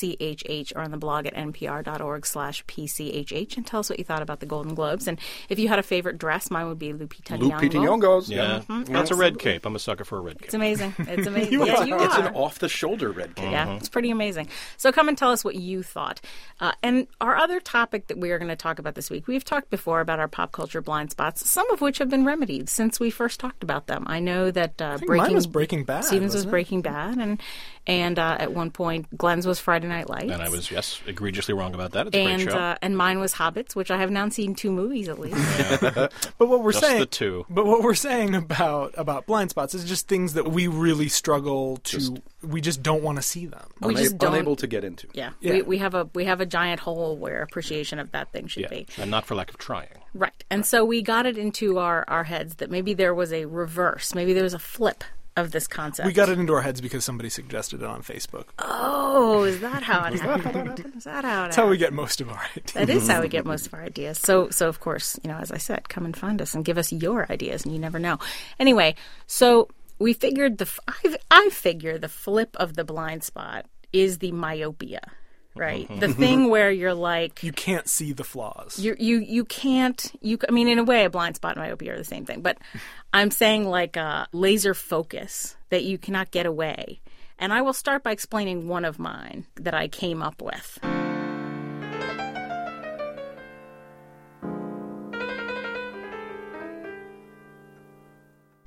A: PCHH or on the blog at npr.org slash PCHH and tell us what you thought about the Golden Globes. And if you had a favorite dress, mine would be Lupita Nyong'o.
C: Lupita Nyong'o's.
D: Yeah, that's a red cape. I'm a sucker for a red cape.
A: It's amazing. It's amazing.
B: You
A: yeah,
B: are.
A: you
C: It's
A: are.
C: an off-the-shoulder red cape.
A: Yeah, it's pretty amazing. So come and tell us what you thought. Uh, and our other topic that we are going to talk about this week, we've talked before about our pop culture blind spots, some of which have been remedied since we first talked about them. I know that uh,
B: think
A: Breaking
B: mine was Breaking Bad,
A: Stevens was
B: wasn't it?
A: Breaking Bad, and and uh, at one point Glenn's was Friday Night Lights.
D: And I was, yes, egregiously wrong about that. It's a
A: and
D: great show.
A: uh, and mine was Hobbits, which I have now seen two movies at least.
B: But what we're
D: Just
B: saying,
D: the two.
B: But what we're saying about about blind spots is just things that we really struggle to.
C: Just-
B: we just don't want to see them.
A: We
C: Una-
A: just don't.
C: unable to get into.
A: Yeah,
B: Yeah.
A: We, we have a we have a giant hole where appreciation of that thing should
D: Yeah,
A: be.
D: and not for lack of trying.
A: Right. And so we got it into our, our heads that maybe there was a reverse, maybe there was a flip of this concept.
B: We got it into our heads because somebody suggested it on Facebook.
A: Oh, is that how it happened? Is that how it
B: That's how we
A: happened?
B: get most of our ideas.
A: That is how we get most of our ideas. So, so of course, you know, as I said, come and find us and give us your ideas, and you never know. Anyway, so we figured the f- I I figure the flip of the blind spot is the myopia, right? The thing where you're like
B: You can't see the flaws.
A: you you you can't you I mean in a way a blind spot and myopia are the same thing, but I'm saying like a laser focus that you cannot get away. And I will start by explaining one of mine that I came up with.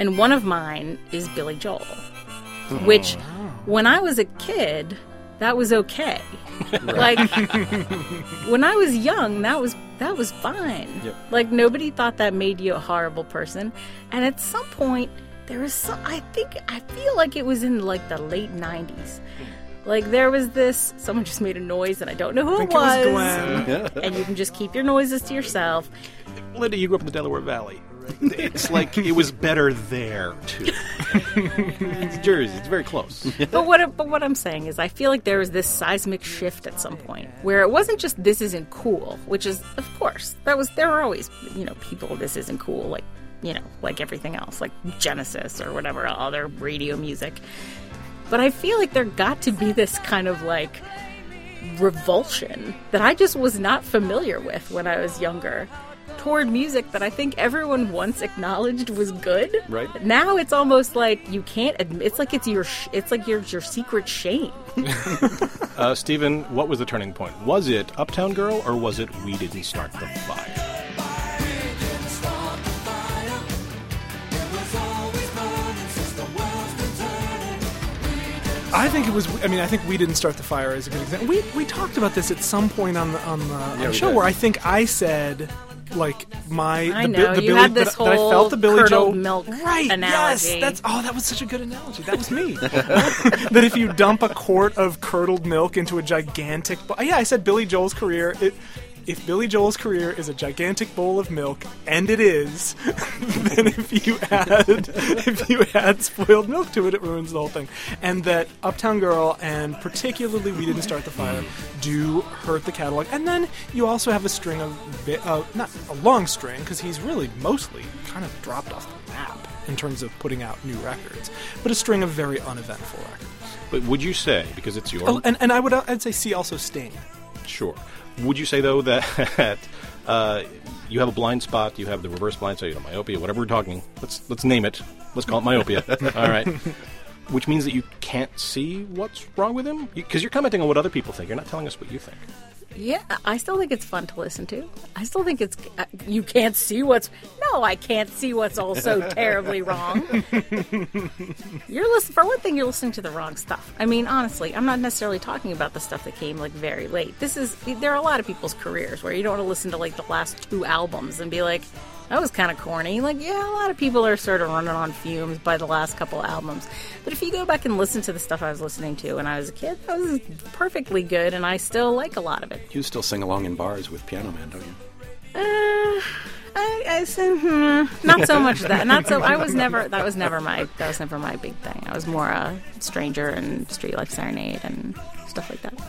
A: And one of mine is Billy Joel, which when I was a kid, that was okay. Like, when I was young, that was that was fine.
C: Yep.
A: Like, nobody thought that made you a horrible person. And at some point, there was some, I think, I feel like it was in, like, the late nineties. Like, there was this, someone just made a noise, and I don't know who
B: I think
A: it was.
B: it was Glenn.
A: And you can just keep your noises to yourself.
D: Linda, you grew up in the Delaware Valley. It's like it was better there, too. It's Jersey. It's very close.
A: But what but what I'm saying is I feel like there was this seismic shift at some point where it wasn't just this isn't cool, which is, of course, that was there were always, you know, people this isn't cool, like, you know, like everything else, like Genesis or whatever other radio music. But I feel like there got to be this kind of like revulsion that I just was not familiar with when I was younger toward music that I think everyone once acknowledged was good.
C: Right.
A: Now it's almost like you can't admit. It's like it's your. Sh- it's like your your secret shame.
D: uh, Stephen, what was the turning point? Was it Uptown Girl or was it We Didn't Start the Fire?
B: I think it was. I mean, I think We Didn't Start the Fire is a good example. We we talked about this at some point on the on the, on
C: Yeah,
B: the
C: we
B: show
C: did.
B: where I think I said, like, my
A: I
B: the,
A: know,
B: the
A: you
B: Billy
A: had this
B: that, that I
A: whole
B: felt the Billy
A: curdled
B: Joel
A: milk
B: right.
A: analogy.
B: Yes, that's oh, that was such a good analogy. That was me. That if you dump a quart of curdled milk into a gigantic, bo- yeah, I said Billy Joel's career. It, if Billy Joel's career is a gigantic bowl of milk, and it is, then if you add if you add spoiled milk to it, it ruins the whole thing. And that Uptown Girl and particularly We Didn't Start the Fire do hurt the catalog. And then you also have a string of vi- uh, not a long string because he's really mostly kind of dropped off the map in terms of putting out new records, but a string of very uneventful records.
D: But would you say, because it's your...
B: Oh, and, and I would uh, I'd say see also Sting.
D: Sure. Would you say, though, that uh, you have a blind spot, you have the reverse blind spot, you have myopia, whatever we're talking, let's let's name it. Let's call it myopia. All right. Which means that you can't see what's wrong with him? Because you, you're commenting on what other people think. You're not telling us what you think.
A: Yeah, I still think it's fun to listen to. I still think it's... Uh, you can't see what's... No, I can't see what's all so terribly wrong. You're listening... For one thing, you're listening to the wrong stuff. I mean, honestly, I'm not necessarily talking about the stuff that came, like, very late. This is... There are a lot of people's careers where you don't want to listen to, like, the last two albums and be like, that was kind of corny. Like, yeah, a lot of people are sort of running on fumes by the last couple albums. But if you go back and listen to the stuff I was listening to when I was a kid, that was perfectly good, and I still like a lot of it.
C: You still sing along in bars with Piano Man, don't you?
A: Uh, I, I said, hmm, not so much that. Not so. I was never. That was never my. That was never my big thing. I was more a Stranger and Street Life Serenade and stuff like that.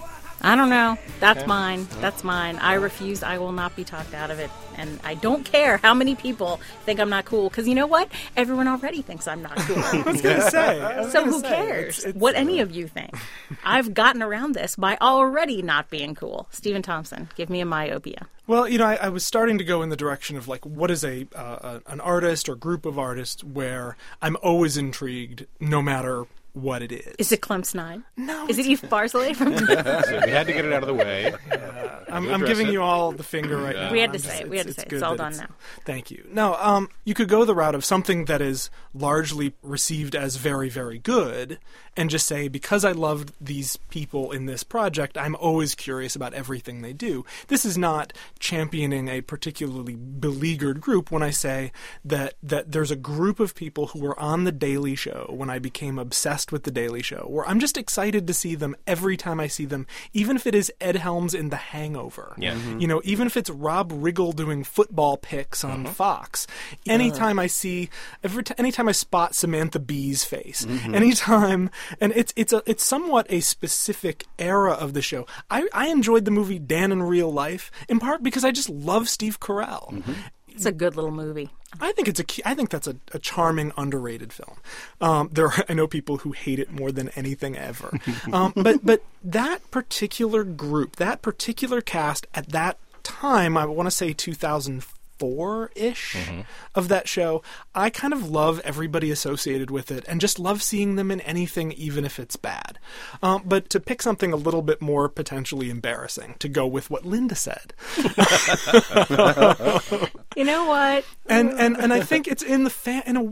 A: I don't know. That's
D: Okay.
A: mine. That's mine. I refuse. I will not be talked out of it. And I don't care how many people think I'm not cool. Because you know what? Everyone already thinks I'm not cool.
B: I was going to say. I was
A: So
B: gonna
A: who
B: say,
A: cares
B: it's- it's,
A: what
B: uh,
A: any of you think? I've gotten around this by already not being cool. Stephen Thompson, give me a myopia.
B: Well, you know, I, I was starting to go in the direction of, like, what is a uh, a- an artist or group of artists where I'm always intrigued no matter what it is.
A: Is it Clem Snide?
B: No,
A: Is it
B: it's-
A: Eve Barsley from...
D: So we had to get it out of the way.
B: I'm,
D: You
B: I'm
D: address
B: giving
D: it.
B: you all the finger right now.
A: We had to
B: I'm
A: say
B: just-
A: it. We had to
B: it's-
A: say it.
B: good
A: It's all
B: that
A: done now.
B: Thank you. No, um, you could go the route of something that is largely received as very, very good and just say, because I loved these people in this project, I'm always curious about everything they do. This is not championing a particularly beleaguered group when I say that, that there's a group of people who were on The Daily Show when I became obsessed with The Daily Show, where I'm just excited to see them every time I see them, even if it is Ed Helms in The Hangover.
D: Yeah. Mhm.
B: You know, even if it's Rob Riggle doing football picks on Fox. Anytime I see, every t- anytime I spot Samantha Bee's face, anytime, and it's it's a it's somewhat a specific era of the show. I, I enjoyed the movie Dan in Real Life in part because I just love Steve Carell.
A: It's a good little movie.
B: I think it's a key, I think that's a, a charming, underrated film. Um, there, are, I know people who hate it more than anything ever. um, but but that particular group, that particular cast at that time, I want to say two thousand four ish of that show, I kind of love everybody associated with it and just love seeing them in anything, even if it's bad. Um, but to pick something a little bit more potentially embarrassing, to go with what Linda said.
A: You know what?
B: And, and and I think it's in the fa- in a way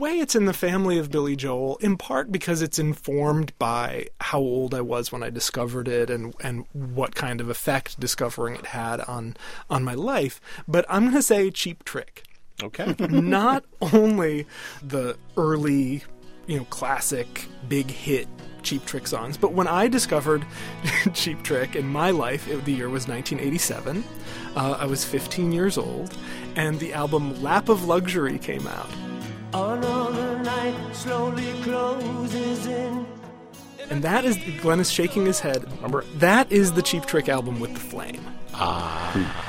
B: way it's in the family of Billy Joel, in part because it's informed by how old I was when I discovered it and, and what kind of effect discovering it had on, on my life. But I'm going to say Cheap Trick.
D: Okay.
B: Not only the early, you know, classic, big hit Cheap Trick songs, but when I discovered Cheap Trick in my life, it, the year was nineteen eighty-seven. Uh, I was fifteen years old, and the album Lap of Luxury came out. Another night slowly closes in. And that is, Glenn is shaking his head. Remember, that is the Cheap Trick album with The Flame.
D: Ah.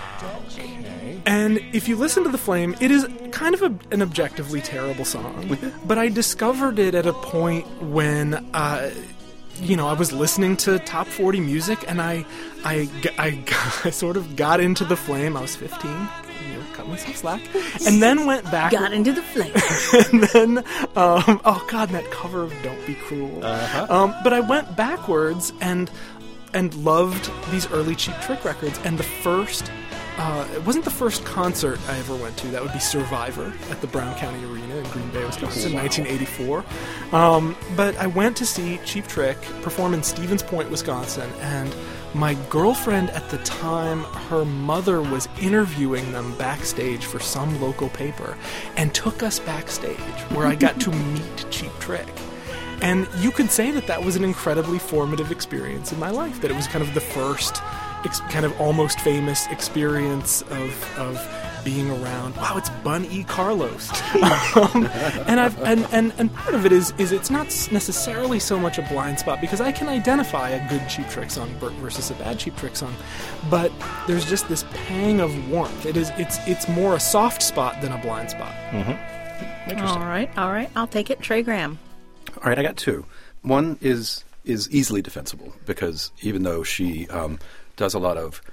B: And if you listen to The Flame, it is kind of a, an objectively terrible song. But I discovered it at a point when, uh, you know, I was listening to top forty music, and I, I, I, I sort of got into The Flame. I was fifteen, you know, cut myself slack, and then went back.
A: Got into The Flame.
B: And then, um, oh God, that cover of Don't Be Cruel.
D: Uh-huh.
B: Um, but I went backwards and and loved these early Cheap Trick records, and the first. Uh, it wasn't the first concert I ever went to. That would be Survivor at the Brown County Arena in Green Bay, Wisconsin, in nineteen eighty-four. Um, but I went to see Cheap Trick perform in Stevens Point, Wisconsin, and my girlfriend at the time, her mother was interviewing them backstage for some local paper and took us backstage where I got to meet Cheap Trick. And you could say that that was an incredibly formative experience in my life, that it was kind of the first ex- kind of almost famous experience of of being around. Wow, it's Bun E. Carlos. um, and I've and, and, and part of it is is it's not necessarily so much a blind spot, because I can identify a good Cheap Trick song versus a bad Cheap Trick song, but there's just this pang of warmth. It is it's it's more a soft spot than a blind spot.
D: Mm-hmm.
A: All right, all right. I'll take it. Trey Graham.
C: All right, I got two. One is is easily defensible, because even though she um, does a lot of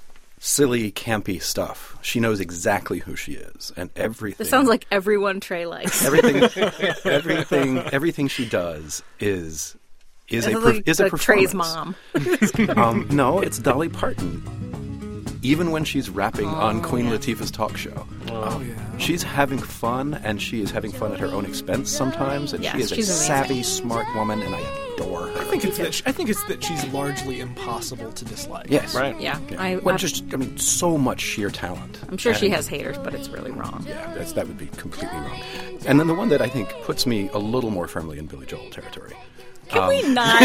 C: silly, campy stuff, she knows exactly who she is, and everything.
A: This sounds like everyone Trey likes.
C: everything, everything, everything she does is is a
A: This
C: per,
A: like,
C: is a
A: like Trey's
C: performance.
A: mom.
C: um, no, it's Dolly Parton. Even when she's rapping
A: oh,
C: on Queen
A: yeah.
C: Latifah's talk show.
B: Oh, yeah.
C: She's having fun, and she is having fun at her own expense sometimes, and
A: Yes,
C: she is a
A: she's amazing.
C: savvy, smart woman, and I adore her.
B: I think it's that she, I think it's that she's largely impossible to dislike.
C: Yes.
D: Right.
A: Yeah, I,
C: Well,
A: I,
C: just, I mean, so much sheer talent.
A: I'm sure she
C: And-
A: has haters, but it's really wrong.
C: Yeah, that's, that would be completely wrong. And then the one that I think puts me a little more firmly in Billy Joel territory.
A: Can we
C: Um,
A: not?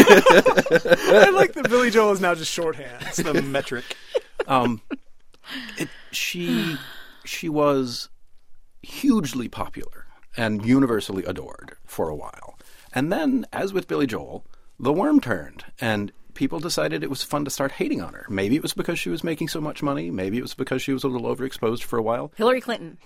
B: I like that Billy Joel is now just shorthand.
D: It's the metric.
C: Um, it, she she was hugely popular and universally adored for a while. And then, as with Billy Joel, the worm turned, and people decided it was fun to start hating on her. Maybe it was because she was making so much money. Maybe it was because she was a little overexposed for a while.
A: Hillary Clinton.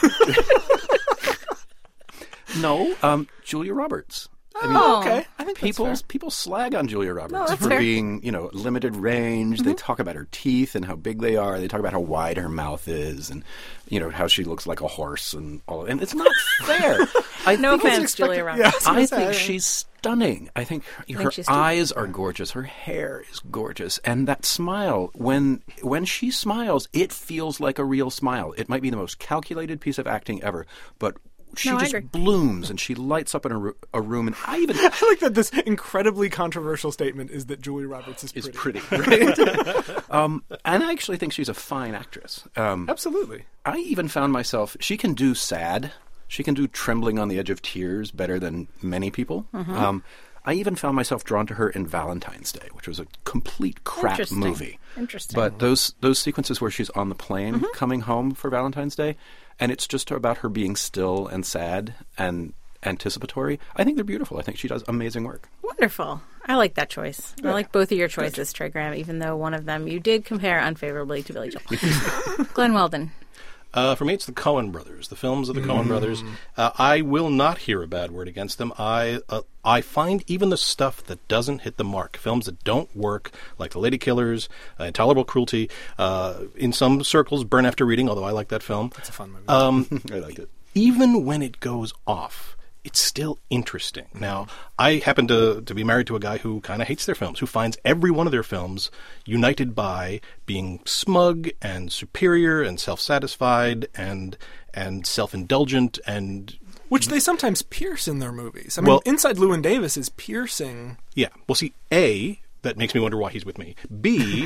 C: No, um, Julia Roberts. I mean,
A: Oh,
B: okay. I think
C: People
B: that's fair.
C: people slag on Julia Roberts
A: No, that's
C: for
A: fair.
C: being, you know, limited range. They talk about her teeth and how big they are. They talk about how wide her mouth is, and you know how she looks like a horse and all. And it's not fair. I
A: No
C: think it's
A: offense,
C: expected-
A: Julia Roberts.
B: Yeah, I was gonna
C: I
B: say,
C: think she's stunning. I think her
A: she's too.
C: eyes are gorgeous. Her hair is gorgeous, and that smile, when when she smiles, it feels like a real smile. It might be the most calculated piece of acting ever, but she
A: No, I
C: just
A: agree.
C: blooms and she lights up in a, ru- a room. And I even
B: I like that this incredibly controversial statement is that Julia Roberts is
C: is
B: pretty.
C: pretty, right? um, and I actually think she's a fine actress. Um,
B: Absolutely.
C: I even found myself, she can do sad. She can do trembling on the edge of tears better than many people.
A: Mm-hmm.
C: Um, I even found myself drawn to her in Valentine's Day, which was a complete crap
A: Interesting.
C: movie.
A: Interesting.
C: But those those sequences where she's on the plane
A: Mm-hmm.
C: coming home for Valentine's Day, and it's just about her being still and sad and anticipatory, I think they're beautiful. I think she does amazing work.
A: Wonderful. I like that choice. I like both of your choices, Trey Graham, even though one of them you did compare unfavorably to Billy Joel. Glenn Weldon.
D: Uh, for me, it's the Coen brothers, the films of the Coen brothers. Uh, I will not hear a bad word against them. I uh, I find even the stuff that doesn't hit the mark, films that don't work, like The Lady Killers, uh, Intolerable Cruelty, uh, in some circles, Burn After Reading, although I like that film.
B: It's a fun movie.
D: Um,
C: I liked it.
D: even when it goes off, it's still interesting. Now, I happen to, to be married to a guy who kind of hates their films, who finds every one of their films united by being smug and superior and self-satisfied and and self-indulgent and
B: Which they sometimes pierce in their movies. I mean,
D: Well-
B: Inside Llewyn Davis is piercing.
D: Yeah. Well, see, A, that makes me wonder why he's with me. B,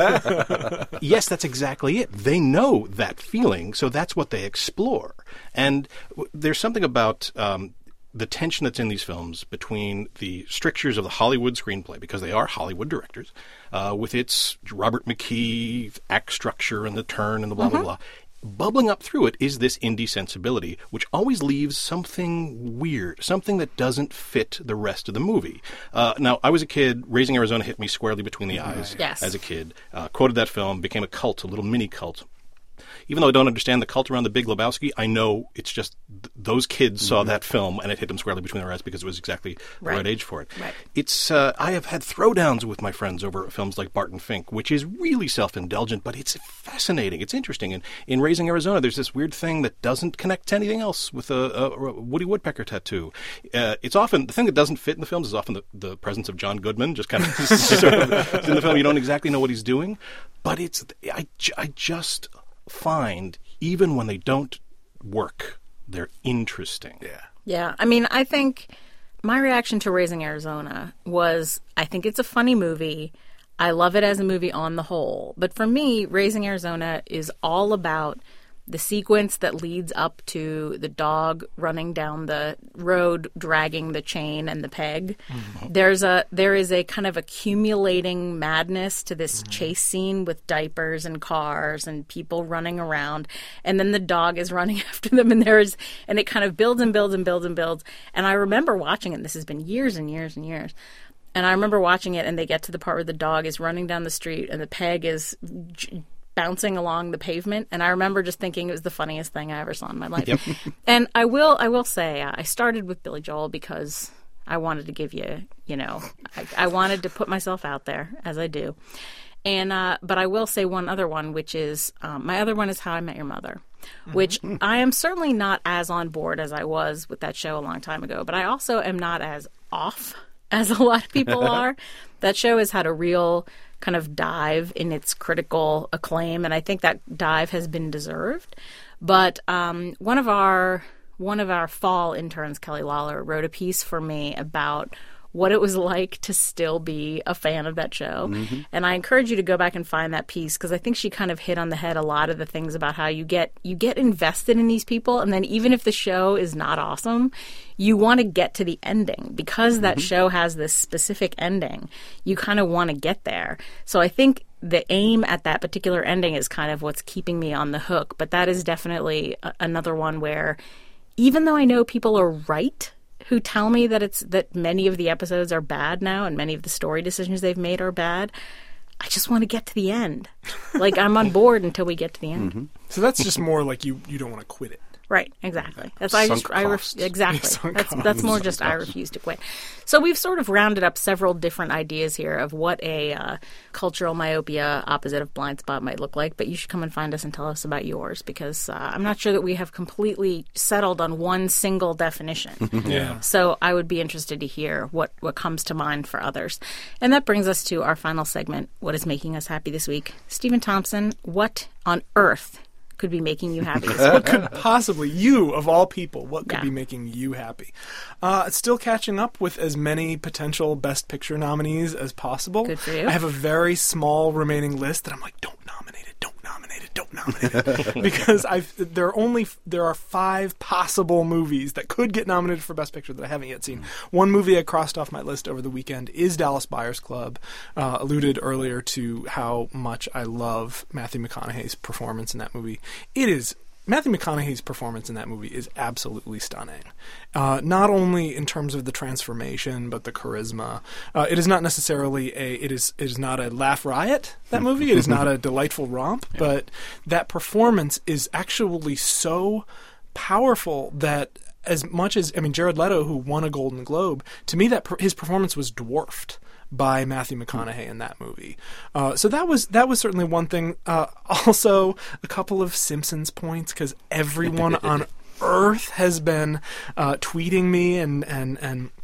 D: yes, that's exactly it. They know that feeling, so that's what they explore. And w- there's something about um, the tension that's in these films between the strictures of the Hollywood screenplay, because they are Hollywood directors, uh, with its Robert McKee act structure and the turn and the blah, blah, blah. Bubbling up through it is this indie sensibility, which always leaves something weird, something that doesn't fit the rest of the movie. Uh, now, I was a kid. Raising Arizona hit me squarely between the eyes
A: Yes.
D: as a kid. Uh, quoted that film, became a cult, a little mini cult. Even though I don't understand the cult around The Big Lebowski, I know it's just th- those kids saw that film and it hit them squarely between their eyes because it was exactly the right,
A: Right.
D: age for it.
A: Right.
D: It's uh, I have had throwdowns with my friends over films like Barton Fink, which is really self-indulgent, but it's fascinating. It's interesting. And in Raising Arizona, there's this weird thing that doesn't connect to anything else with a, a, a Woody Woodpecker tattoo. Uh, it's often the thing that doesn't fit in the films is often the, the presence of John Goodman, just kind of sort of in the film. You don't exactly know what he's doing, but it's I, ju- I just find even when they don't work, they're interesting.
B: Yeah.
A: Yeah, I mean, I think my reaction to Raising Arizona was I think it's a funny movie. I love it as a movie on the whole. But for me, Raising Arizona is all about the sequence that leads up to the dog running down the road, dragging the chain and the peg. Mm-hmm. There's a there is a kind of accumulating madness to this mm-hmm. chase scene with diapers and cars and people running around, and then the dog is running after them, and there's and it kind of builds and builds and builds and builds. And I remember watching it. And this has been years and years and years. And I remember watching it, and they get to the part where the dog is running down the street, and the peg is j- bouncing along the pavement, and I remember just thinking it was the funniest thing I ever saw in my life. Yep. And I will, I will say, uh, I started with Billy Joel because I wanted to give you, you know, I, I wanted to put myself out there as I do. And uh, but I will say one other one, which is um, my other one is How I Met Your Mother, which mm-hmm. I am certainly not as on board as I was with that show a long time ago, but I also am not as off as a lot of people are. That show has had a real kind of dive in its critical acclaim, and I think that dive has been deserved. But um, one of our one of our fall interns, Kelly Lawler, wrote a piece for me about what it was like to still be a fan of that show. Mm-hmm. And I encourage you to go back and find that piece, because I think she kind of hit on the head a lot of the things about how you get you get invested in these people, and then even if the show is not awesome, you want to get to the ending. Because that mm-hmm. show has this specific ending, you kind of want to get there. So I think the aim at that particular ending is kind of what's keeping me on the hook. But that is definitely a- another one where, even though I know people are right who tell me that it's that many of the episodes are bad now and many of the story decisions they've made are bad, I just want to get to the end. Like, I'm on board until we get to the end.
B: Mm-hmm. So that's just more like you, you don't want to quit it.
A: Right, exactly. That's why I just I ref- exactly.
B: Sunk
A: That's
B: costs.
A: that's more just I refuse to quit. So we've sort of rounded up several different ideas here of what a uh, cultural myopia opposite of blind spot might look like. But you should come and find us and tell us about yours, because uh, I'm not sure that we have completely settled on one single definition.
B: Yeah.
A: So I would be interested to hear what what comes to mind for others. And that brings us to our final segment. What is making us happy this week? Stephen Thompson, what on earth could be making you happy this week?
B: What could possibly, you of all people, what could
A: Yeah.
B: be making you happy? Uh, still catching up with as many potential Best Picture nominees as possible.
A: Good for you.
B: I have a very small remaining list that I'm like, don't nominate it, don't nominate it, don't nominate it. Because I've, there are only, there are five possible movies that could get nominated for Best Picture that I haven't yet seen. One movie I crossed off my list over the weekend is Dallas Buyers Club. Uh, alluded earlier to how much I love Matthew McConaughey's performance in that movie. It is Matthew McConaughey's performance in that movie is absolutely stunning. Uh, not only in terms of the transformation, but the charisma. Uh, it is not necessarily a. It is. It is not a laugh riot. That movie. It is not a delightful romp. Yeah. But that performance is actually so powerful that, as much as I mean, Jared Leto, who won a Golden Globe, to me that per, his performance was dwarfed by Matthew McConaughey in that movie. Uh, so that was that was certainly one thing. Uh, also, a couple of Simpsons points, because everyone on Earth has been uh, tweeting me and and and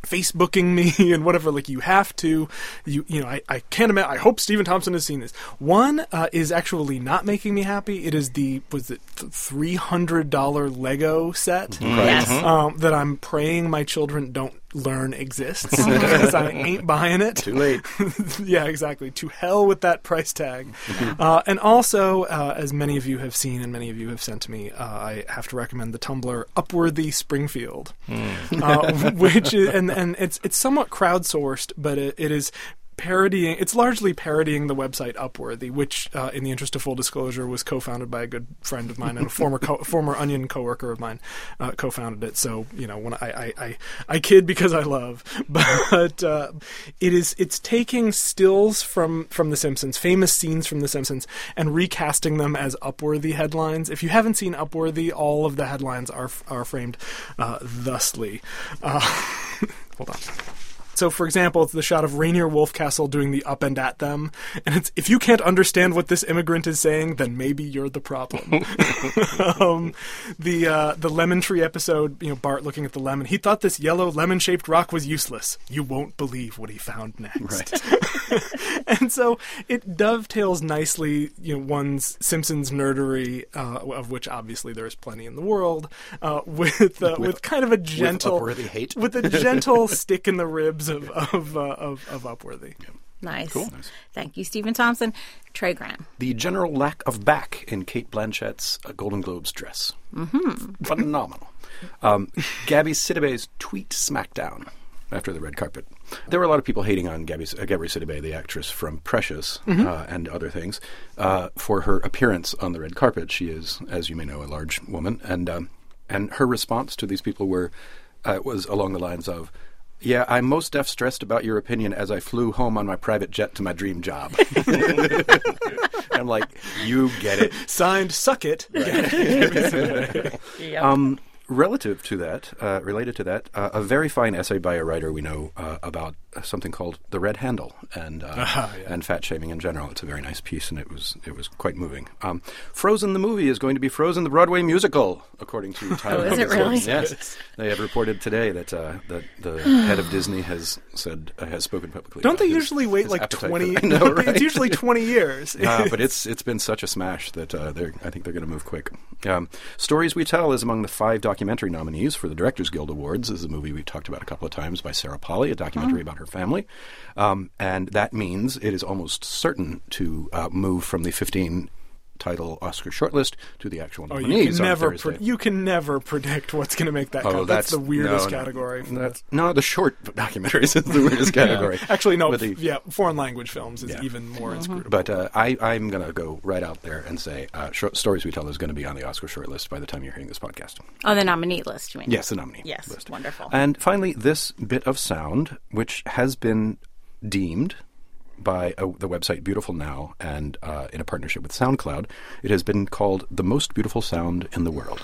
B: Facebooking me and whatever. Like, you have to, you you know, I, I can't imagine, I hope Stephen Thompson has seen this. One uh, is actually not making me happy. It is the, was it three hundred dollars Lego set
G: Yes.
B: um, that I'm praying my children don't learn exists because I ain't buying it.
C: Too late.
B: Yeah, exactly. To hell with that price tag. uh, and also, uh, as many of you have seen and many of you have sent to me, uh, I have to recommend the Tumblr Upworthy Springfield, uh, which is, and and it's it's somewhat crowdsourced, but it, it is parodying. It's largely parodying the website Upworthy, which, uh, in the interest of full disclosure, was co-founded by a good friend of mine and a former co- former Onion coworker of mine. Uh, co-founded it. So, you know, when I I, I, I kid because I love, but uh, it is it's taking stills from from The Simpsons, famous scenes from The Simpsons, and recasting them as Upworthy headlines. If you haven't seen Upworthy, all of the headlines are are framed uh, thusly. Uh, hold on. So, for example, it's the shot of Rainier Wolfcastle doing the up and at them, and it's, if you can't understand what this immigrant is saying, then maybe you're the problem. um, the uh, the lemon tree episode, you know, Bart looking at the lemon, he thought this yellow lemon-shaped rock was useless. You won't believe what he found next. Right. And so it dovetails nicely, you know, one's Simpsons nerdery, uh, of which obviously there is plenty in the world, uh, with, uh, with with kind of a gentle,
C: with Upworthy hate,
B: with a gentle stick in the ribs of of uh, of, of Upworthy.
C: Yeah.
A: Nice.
C: Cool. Nice.
A: Thank you, Stephen Thompson. Trey Graham.
C: The general lack of back in Kate Blanchett's uh, Golden Globes dress.
A: Mm-hmm.
C: Phenomenal. Um, Gabby Sidibe's tweet smackdown after the red carpet. There were a lot of people hating on Gabby, uh, Gabby Sidibe, the actress from Precious, mm-hmm. uh, and other things, uh, for her appearance on the red carpet. She is, as you may know, a large woman, and um, and her response to these people were uh, was along the lines of, "Yeah, I'm most deaf stressed about your opinion as I flew home on my private jet to my dream job." I'm like, you get it.
B: Signed, suck it.
C: Right.
A: Yep.
C: Um, relative to that, uh, related to that, uh, a very fine essay by a writer we know uh, about something called The Red Handle and uh,
B: uh, yeah.
C: and fat shaming in general. It's a very nice piece, and it was it was quite moving. Um, Frozen the movie is going to be Frozen the Broadway musical, according to Tyler.
A: Oh, is it really?
C: Yes, they have reported today that uh, that the head of Disney has said uh, has spoken publicly.
B: Don't they
C: his,
B: usually wait
C: his
B: like
C: appetite
B: twenty?
C: for- I know, right?
B: It's usually twenty years.
C: uh, but it's it's been such a smash that uh, they're I think they're going to move quick. Um, Stories We Tell is among the five documentary nominees for the Directors Guild Awards. This is a movie we've talked about a couple of times by Sarah Polley, a documentary
B: Oh.
C: about her family. Um, and that means it is almost certain to uh, move from the fifteen title Oscar shortlist to the actual
B: Oh,
C: nominees
B: you can
C: on
B: never
C: Thursday.
B: pre- you can never predict what's going to make that
C: Oh,
B: cut. That's,
C: that's
B: the weirdest
C: no, no.
B: category. For
C: That's, no, the short documentaries is the weirdest category.
B: Actually, no.
C: With the-
B: yeah, foreign language films is
C: Yeah.
B: even more inscrutable.
C: But uh, I, I'm going to go right out there and say uh, short, Stories We Tell is going to be on the Oscar shortlist by the time you're hearing this podcast.
A: Oh, the nominee list, you mean?
C: Yes, the nominee
A: Yes,
C: list.
A: wonderful.
C: And finally, this bit of sound, which has been deemed by uh, the website Beautiful Now and uh, in a partnership with SoundCloud, it has been called the most beautiful sound in the world.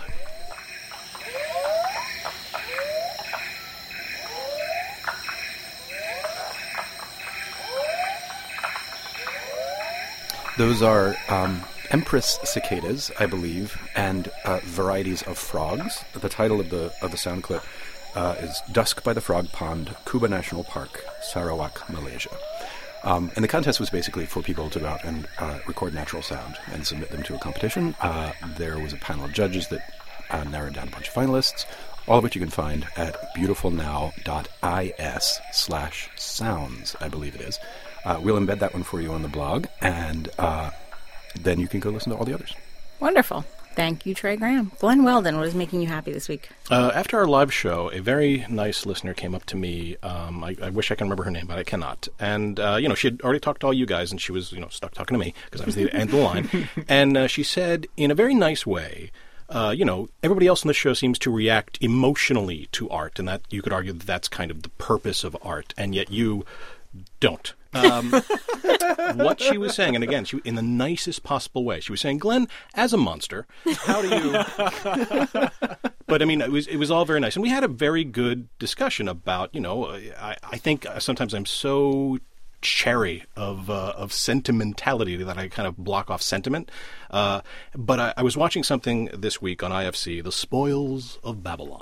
C: Those are um, Empress cicadas, I believe, and uh, varieties of frogs. The title of the of the sound clip uh, is "Dusk by the Frog Pond, Kuba National Park, Sarawak, Malaysia." Um, and the contest was basically for people to go out and uh, record natural sound and submit them to a competition. Uh, there was a panel of judges that uh, narrowed down a bunch of finalists, all of which you can find at beautifulnow.is slash sounds, I believe it is. Uh, we'll embed that one for you on the blog, and uh, then you can go listen to all the others.
A: Wonderful. Thank you, Trey Graham. Glenn Weldon, what is making you happy this week?
D: Uh, after our live show, a very nice listener came up to me. Um, I, I wish I can remember her name, but I cannot. And, uh, you know, she had already talked to all you guys, and she was, you know, stuck talking to me because I was the end of the line. And uh, she said, in a very nice way, uh, you know, everybody else on the show seems to react emotionally to art, and that you could argue that that's kind of the purpose of art, and yet you don't. Um, what she was saying, and again, she in the nicest possible way, she was saying, Glenn, as a monster, how do you... But, I mean, it was it was all very nice. And we had a very good discussion about, you know, I, I think sometimes I'm so chary of uh, of sentimentality that I kind of block off sentiment. Uh, but I, I was watching something this week on I F C, The Spoils of Babylon.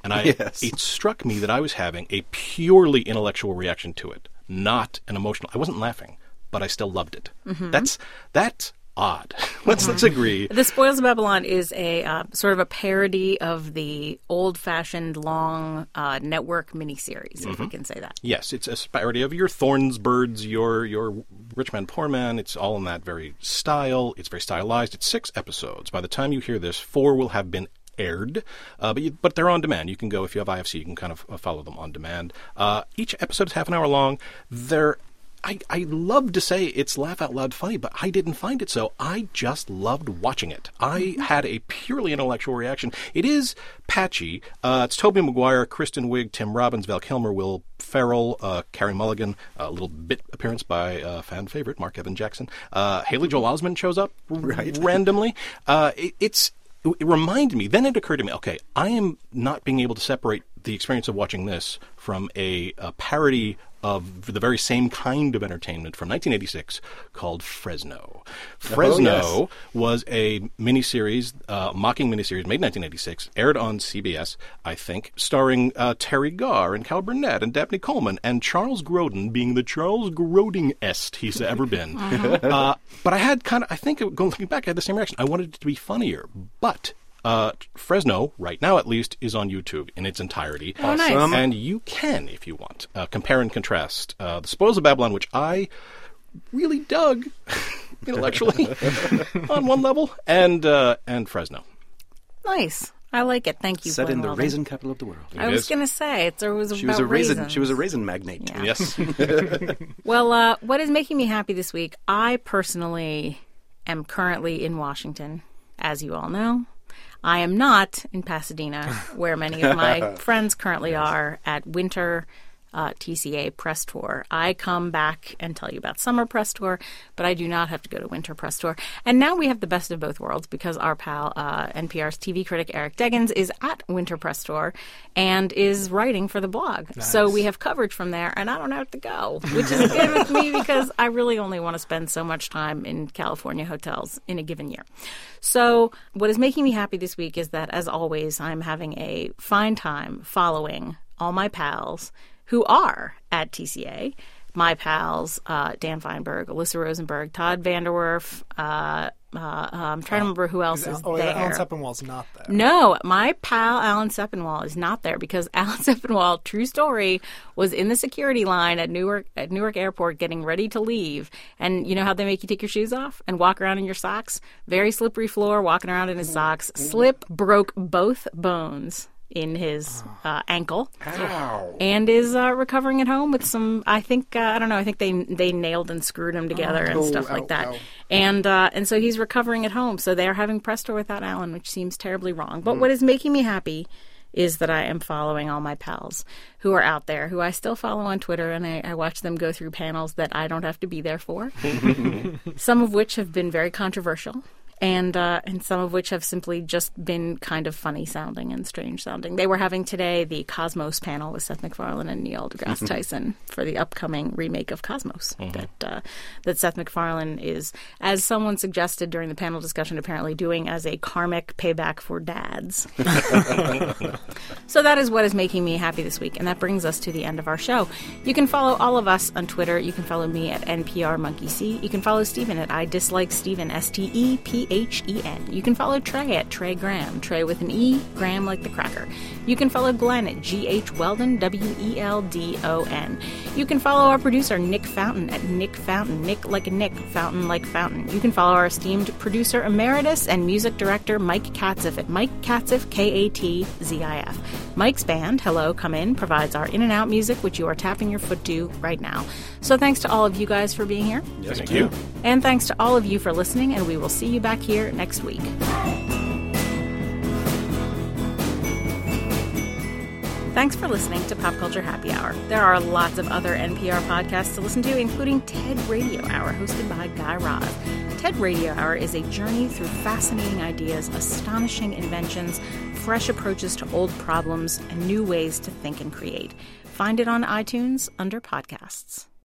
D: And I,
C: Yes.
D: it struck me that I was having a purely intellectual reaction to it, not an emotional. I wasn't laughing, but I still loved it.
A: Mm-hmm.
D: That's that's odd. let's let's agree.
A: The Spoils of Babylon is a uh, sort of a parody of the old-fashioned long uh, network miniseries, if we can say that.
D: Yes, it's a parody of your Thorns Birds, your your Rich Man Poor Man. It's all in that very style. It's very stylized. It's six episodes. By the time you hear this, four will have been aired, uh, but you, but they're on demand. You can go, if you have I F C, you can kind of uh, follow them on demand. Uh, each episode is half an hour long. They're I, I love to say it's laugh out loud funny, but I didn't find it so. I just loved watching it. I had a purely intellectual reaction. It is patchy. Uh, it's Tobey Maguire, Kristen Wiig, Tim Robbins, Val Kilmer, Will Ferrell, uh, Carey Mulligan, a little bit appearance by uh, fan favorite Mark Evan Jackson. Uh, Haley Joel Osment shows up
C: Right.
D: randomly. Uh, it, it's it reminded me, then it occurred to me, okay, I am not being able to separate the experience of watching this from a, a parody of the very same kind of entertainment from nineteen eighty-six called Fresno. Fresno
C: yes.
D: was a miniseries, uh, mocking miniseries made in nineteen eighty-six, aired on C B S, I think, starring uh, Terry Garr and Cal Burnett and Dabney Coleman and Charles Grodin being the Charles Groding-est he's ever been. uh, but I had kind of, I think, going looking back, I had the same reaction. I wanted it to be funnier, but Uh, Fresno, right now at least, is on YouTube in its entirety.
A: Oh, nice. Awesome.
D: And you can, if you want, uh, compare and contrast uh, The Spoils of Babylon, which I really dug intellectually on one level, and uh, and Fresno.
A: Nice. I like it. Thank you.
C: Set
A: Glenn
C: in the
A: Weldon.
C: raisin capital of the world.
A: I
D: It
A: was
D: is.
A: going to say, it's, it was
C: She
A: about
C: was a raisin.
A: raisins.
C: She was a raisin magnate.
A: Yeah.
D: Yes.
A: Well, uh, what is making me happy this week? I personally am currently in Washington, as you all know. I am not in Pasadena, where many of my friends currently are at winter uh, T C A press tour. I come back and tell you about summer press tour, but I do not have to go to winter press tour. And now we have the best of both worlds because our pal, uh, N P R's T V critic Eric Deggans, is at winter press tour and is writing for the blog.
B: Nice.
A: So we have coverage from there, and I don't have to go, which is good with me because I really only want to spend so much time in California hotels in a given year. So what is making me happy this week is that, as always, I'm having a fine time following all my pals who are at T C A. My pals, uh, Dan Feinberg, Alyssa Rosenberg, Todd Vanderwerf. Uh, uh, I'm trying to remember who else is
B: oh,
A: there.
B: yeah, Alan Sepinwall's not there.
A: No, my pal Alan Sepinwall is not there because Alan Sepinwall, true story, was in the security line at Newark at Newark Airport getting ready to leave. And you know how they make you take your shoes off and walk around in your socks? Very slippery floor, walking around in his socks. Slip, broke both bones in his uh, ankle.
C: Ow.
A: And is uh, recovering at home with some, I think, uh, I don't know, I think they they nailed and screwed him together and
C: Oh,
A: stuff
C: ow,
A: like that.
C: ow.
A: And uh, and so he's recovering at home. So they're having press tour without Alan, which seems terribly wrong. But what is making me happy is that I am following all my pals who are out there, who I still follow on Twitter, and I, I watch them go through panels that I don't have to be there for, some of which have been very controversial. And uh, and some of which have simply just been kind of funny sounding and strange sounding. They were having today the Cosmos panel with Seth MacFarlane and Neil deGrasse Tyson for the upcoming remake of Cosmos that uh, that Seth MacFarlane is, as someone suggested during the panel discussion, apparently doing as a karmic payback for dads. So that is what is making me happy this week, and that brings us to the end of our show. You can follow all of us on Twitter. You can follow me at N P R Monkey C. You can follow Stephen at I Dislike Stephen, S T E P H E N. You can follow Trey at Trey Graham, Trey with an E, Graham like the cracker. You can follow Glenn at G H Weldon, W E L D O N. You can follow our producer Nick Fountain at Nick Fountain, Nick like a Nick, Fountain like Fountain. You can follow our esteemed producer emeritus and music director Mike Katziff at Mike Katziff, K A T Z I F. Mike's band, Hello, Come In, provides our in and out music, which you are tapping your foot to right now. So thanks to all of you guys for being here.
C: Yes,
D: Thank
C: too.
D: you.
A: And thanks to all of you for listening, and we will see you back here next week. Thanks for listening to Pop Culture Happy Hour. There are lots of other N P R podcasts to listen to, including TED Radio Hour, hosted by Guy Raz. TED Radio Hour is a journey through fascinating ideas, astonishing inventions, fresh approaches to old problems, and new ways to think and create. Find it on iTunes under podcasts.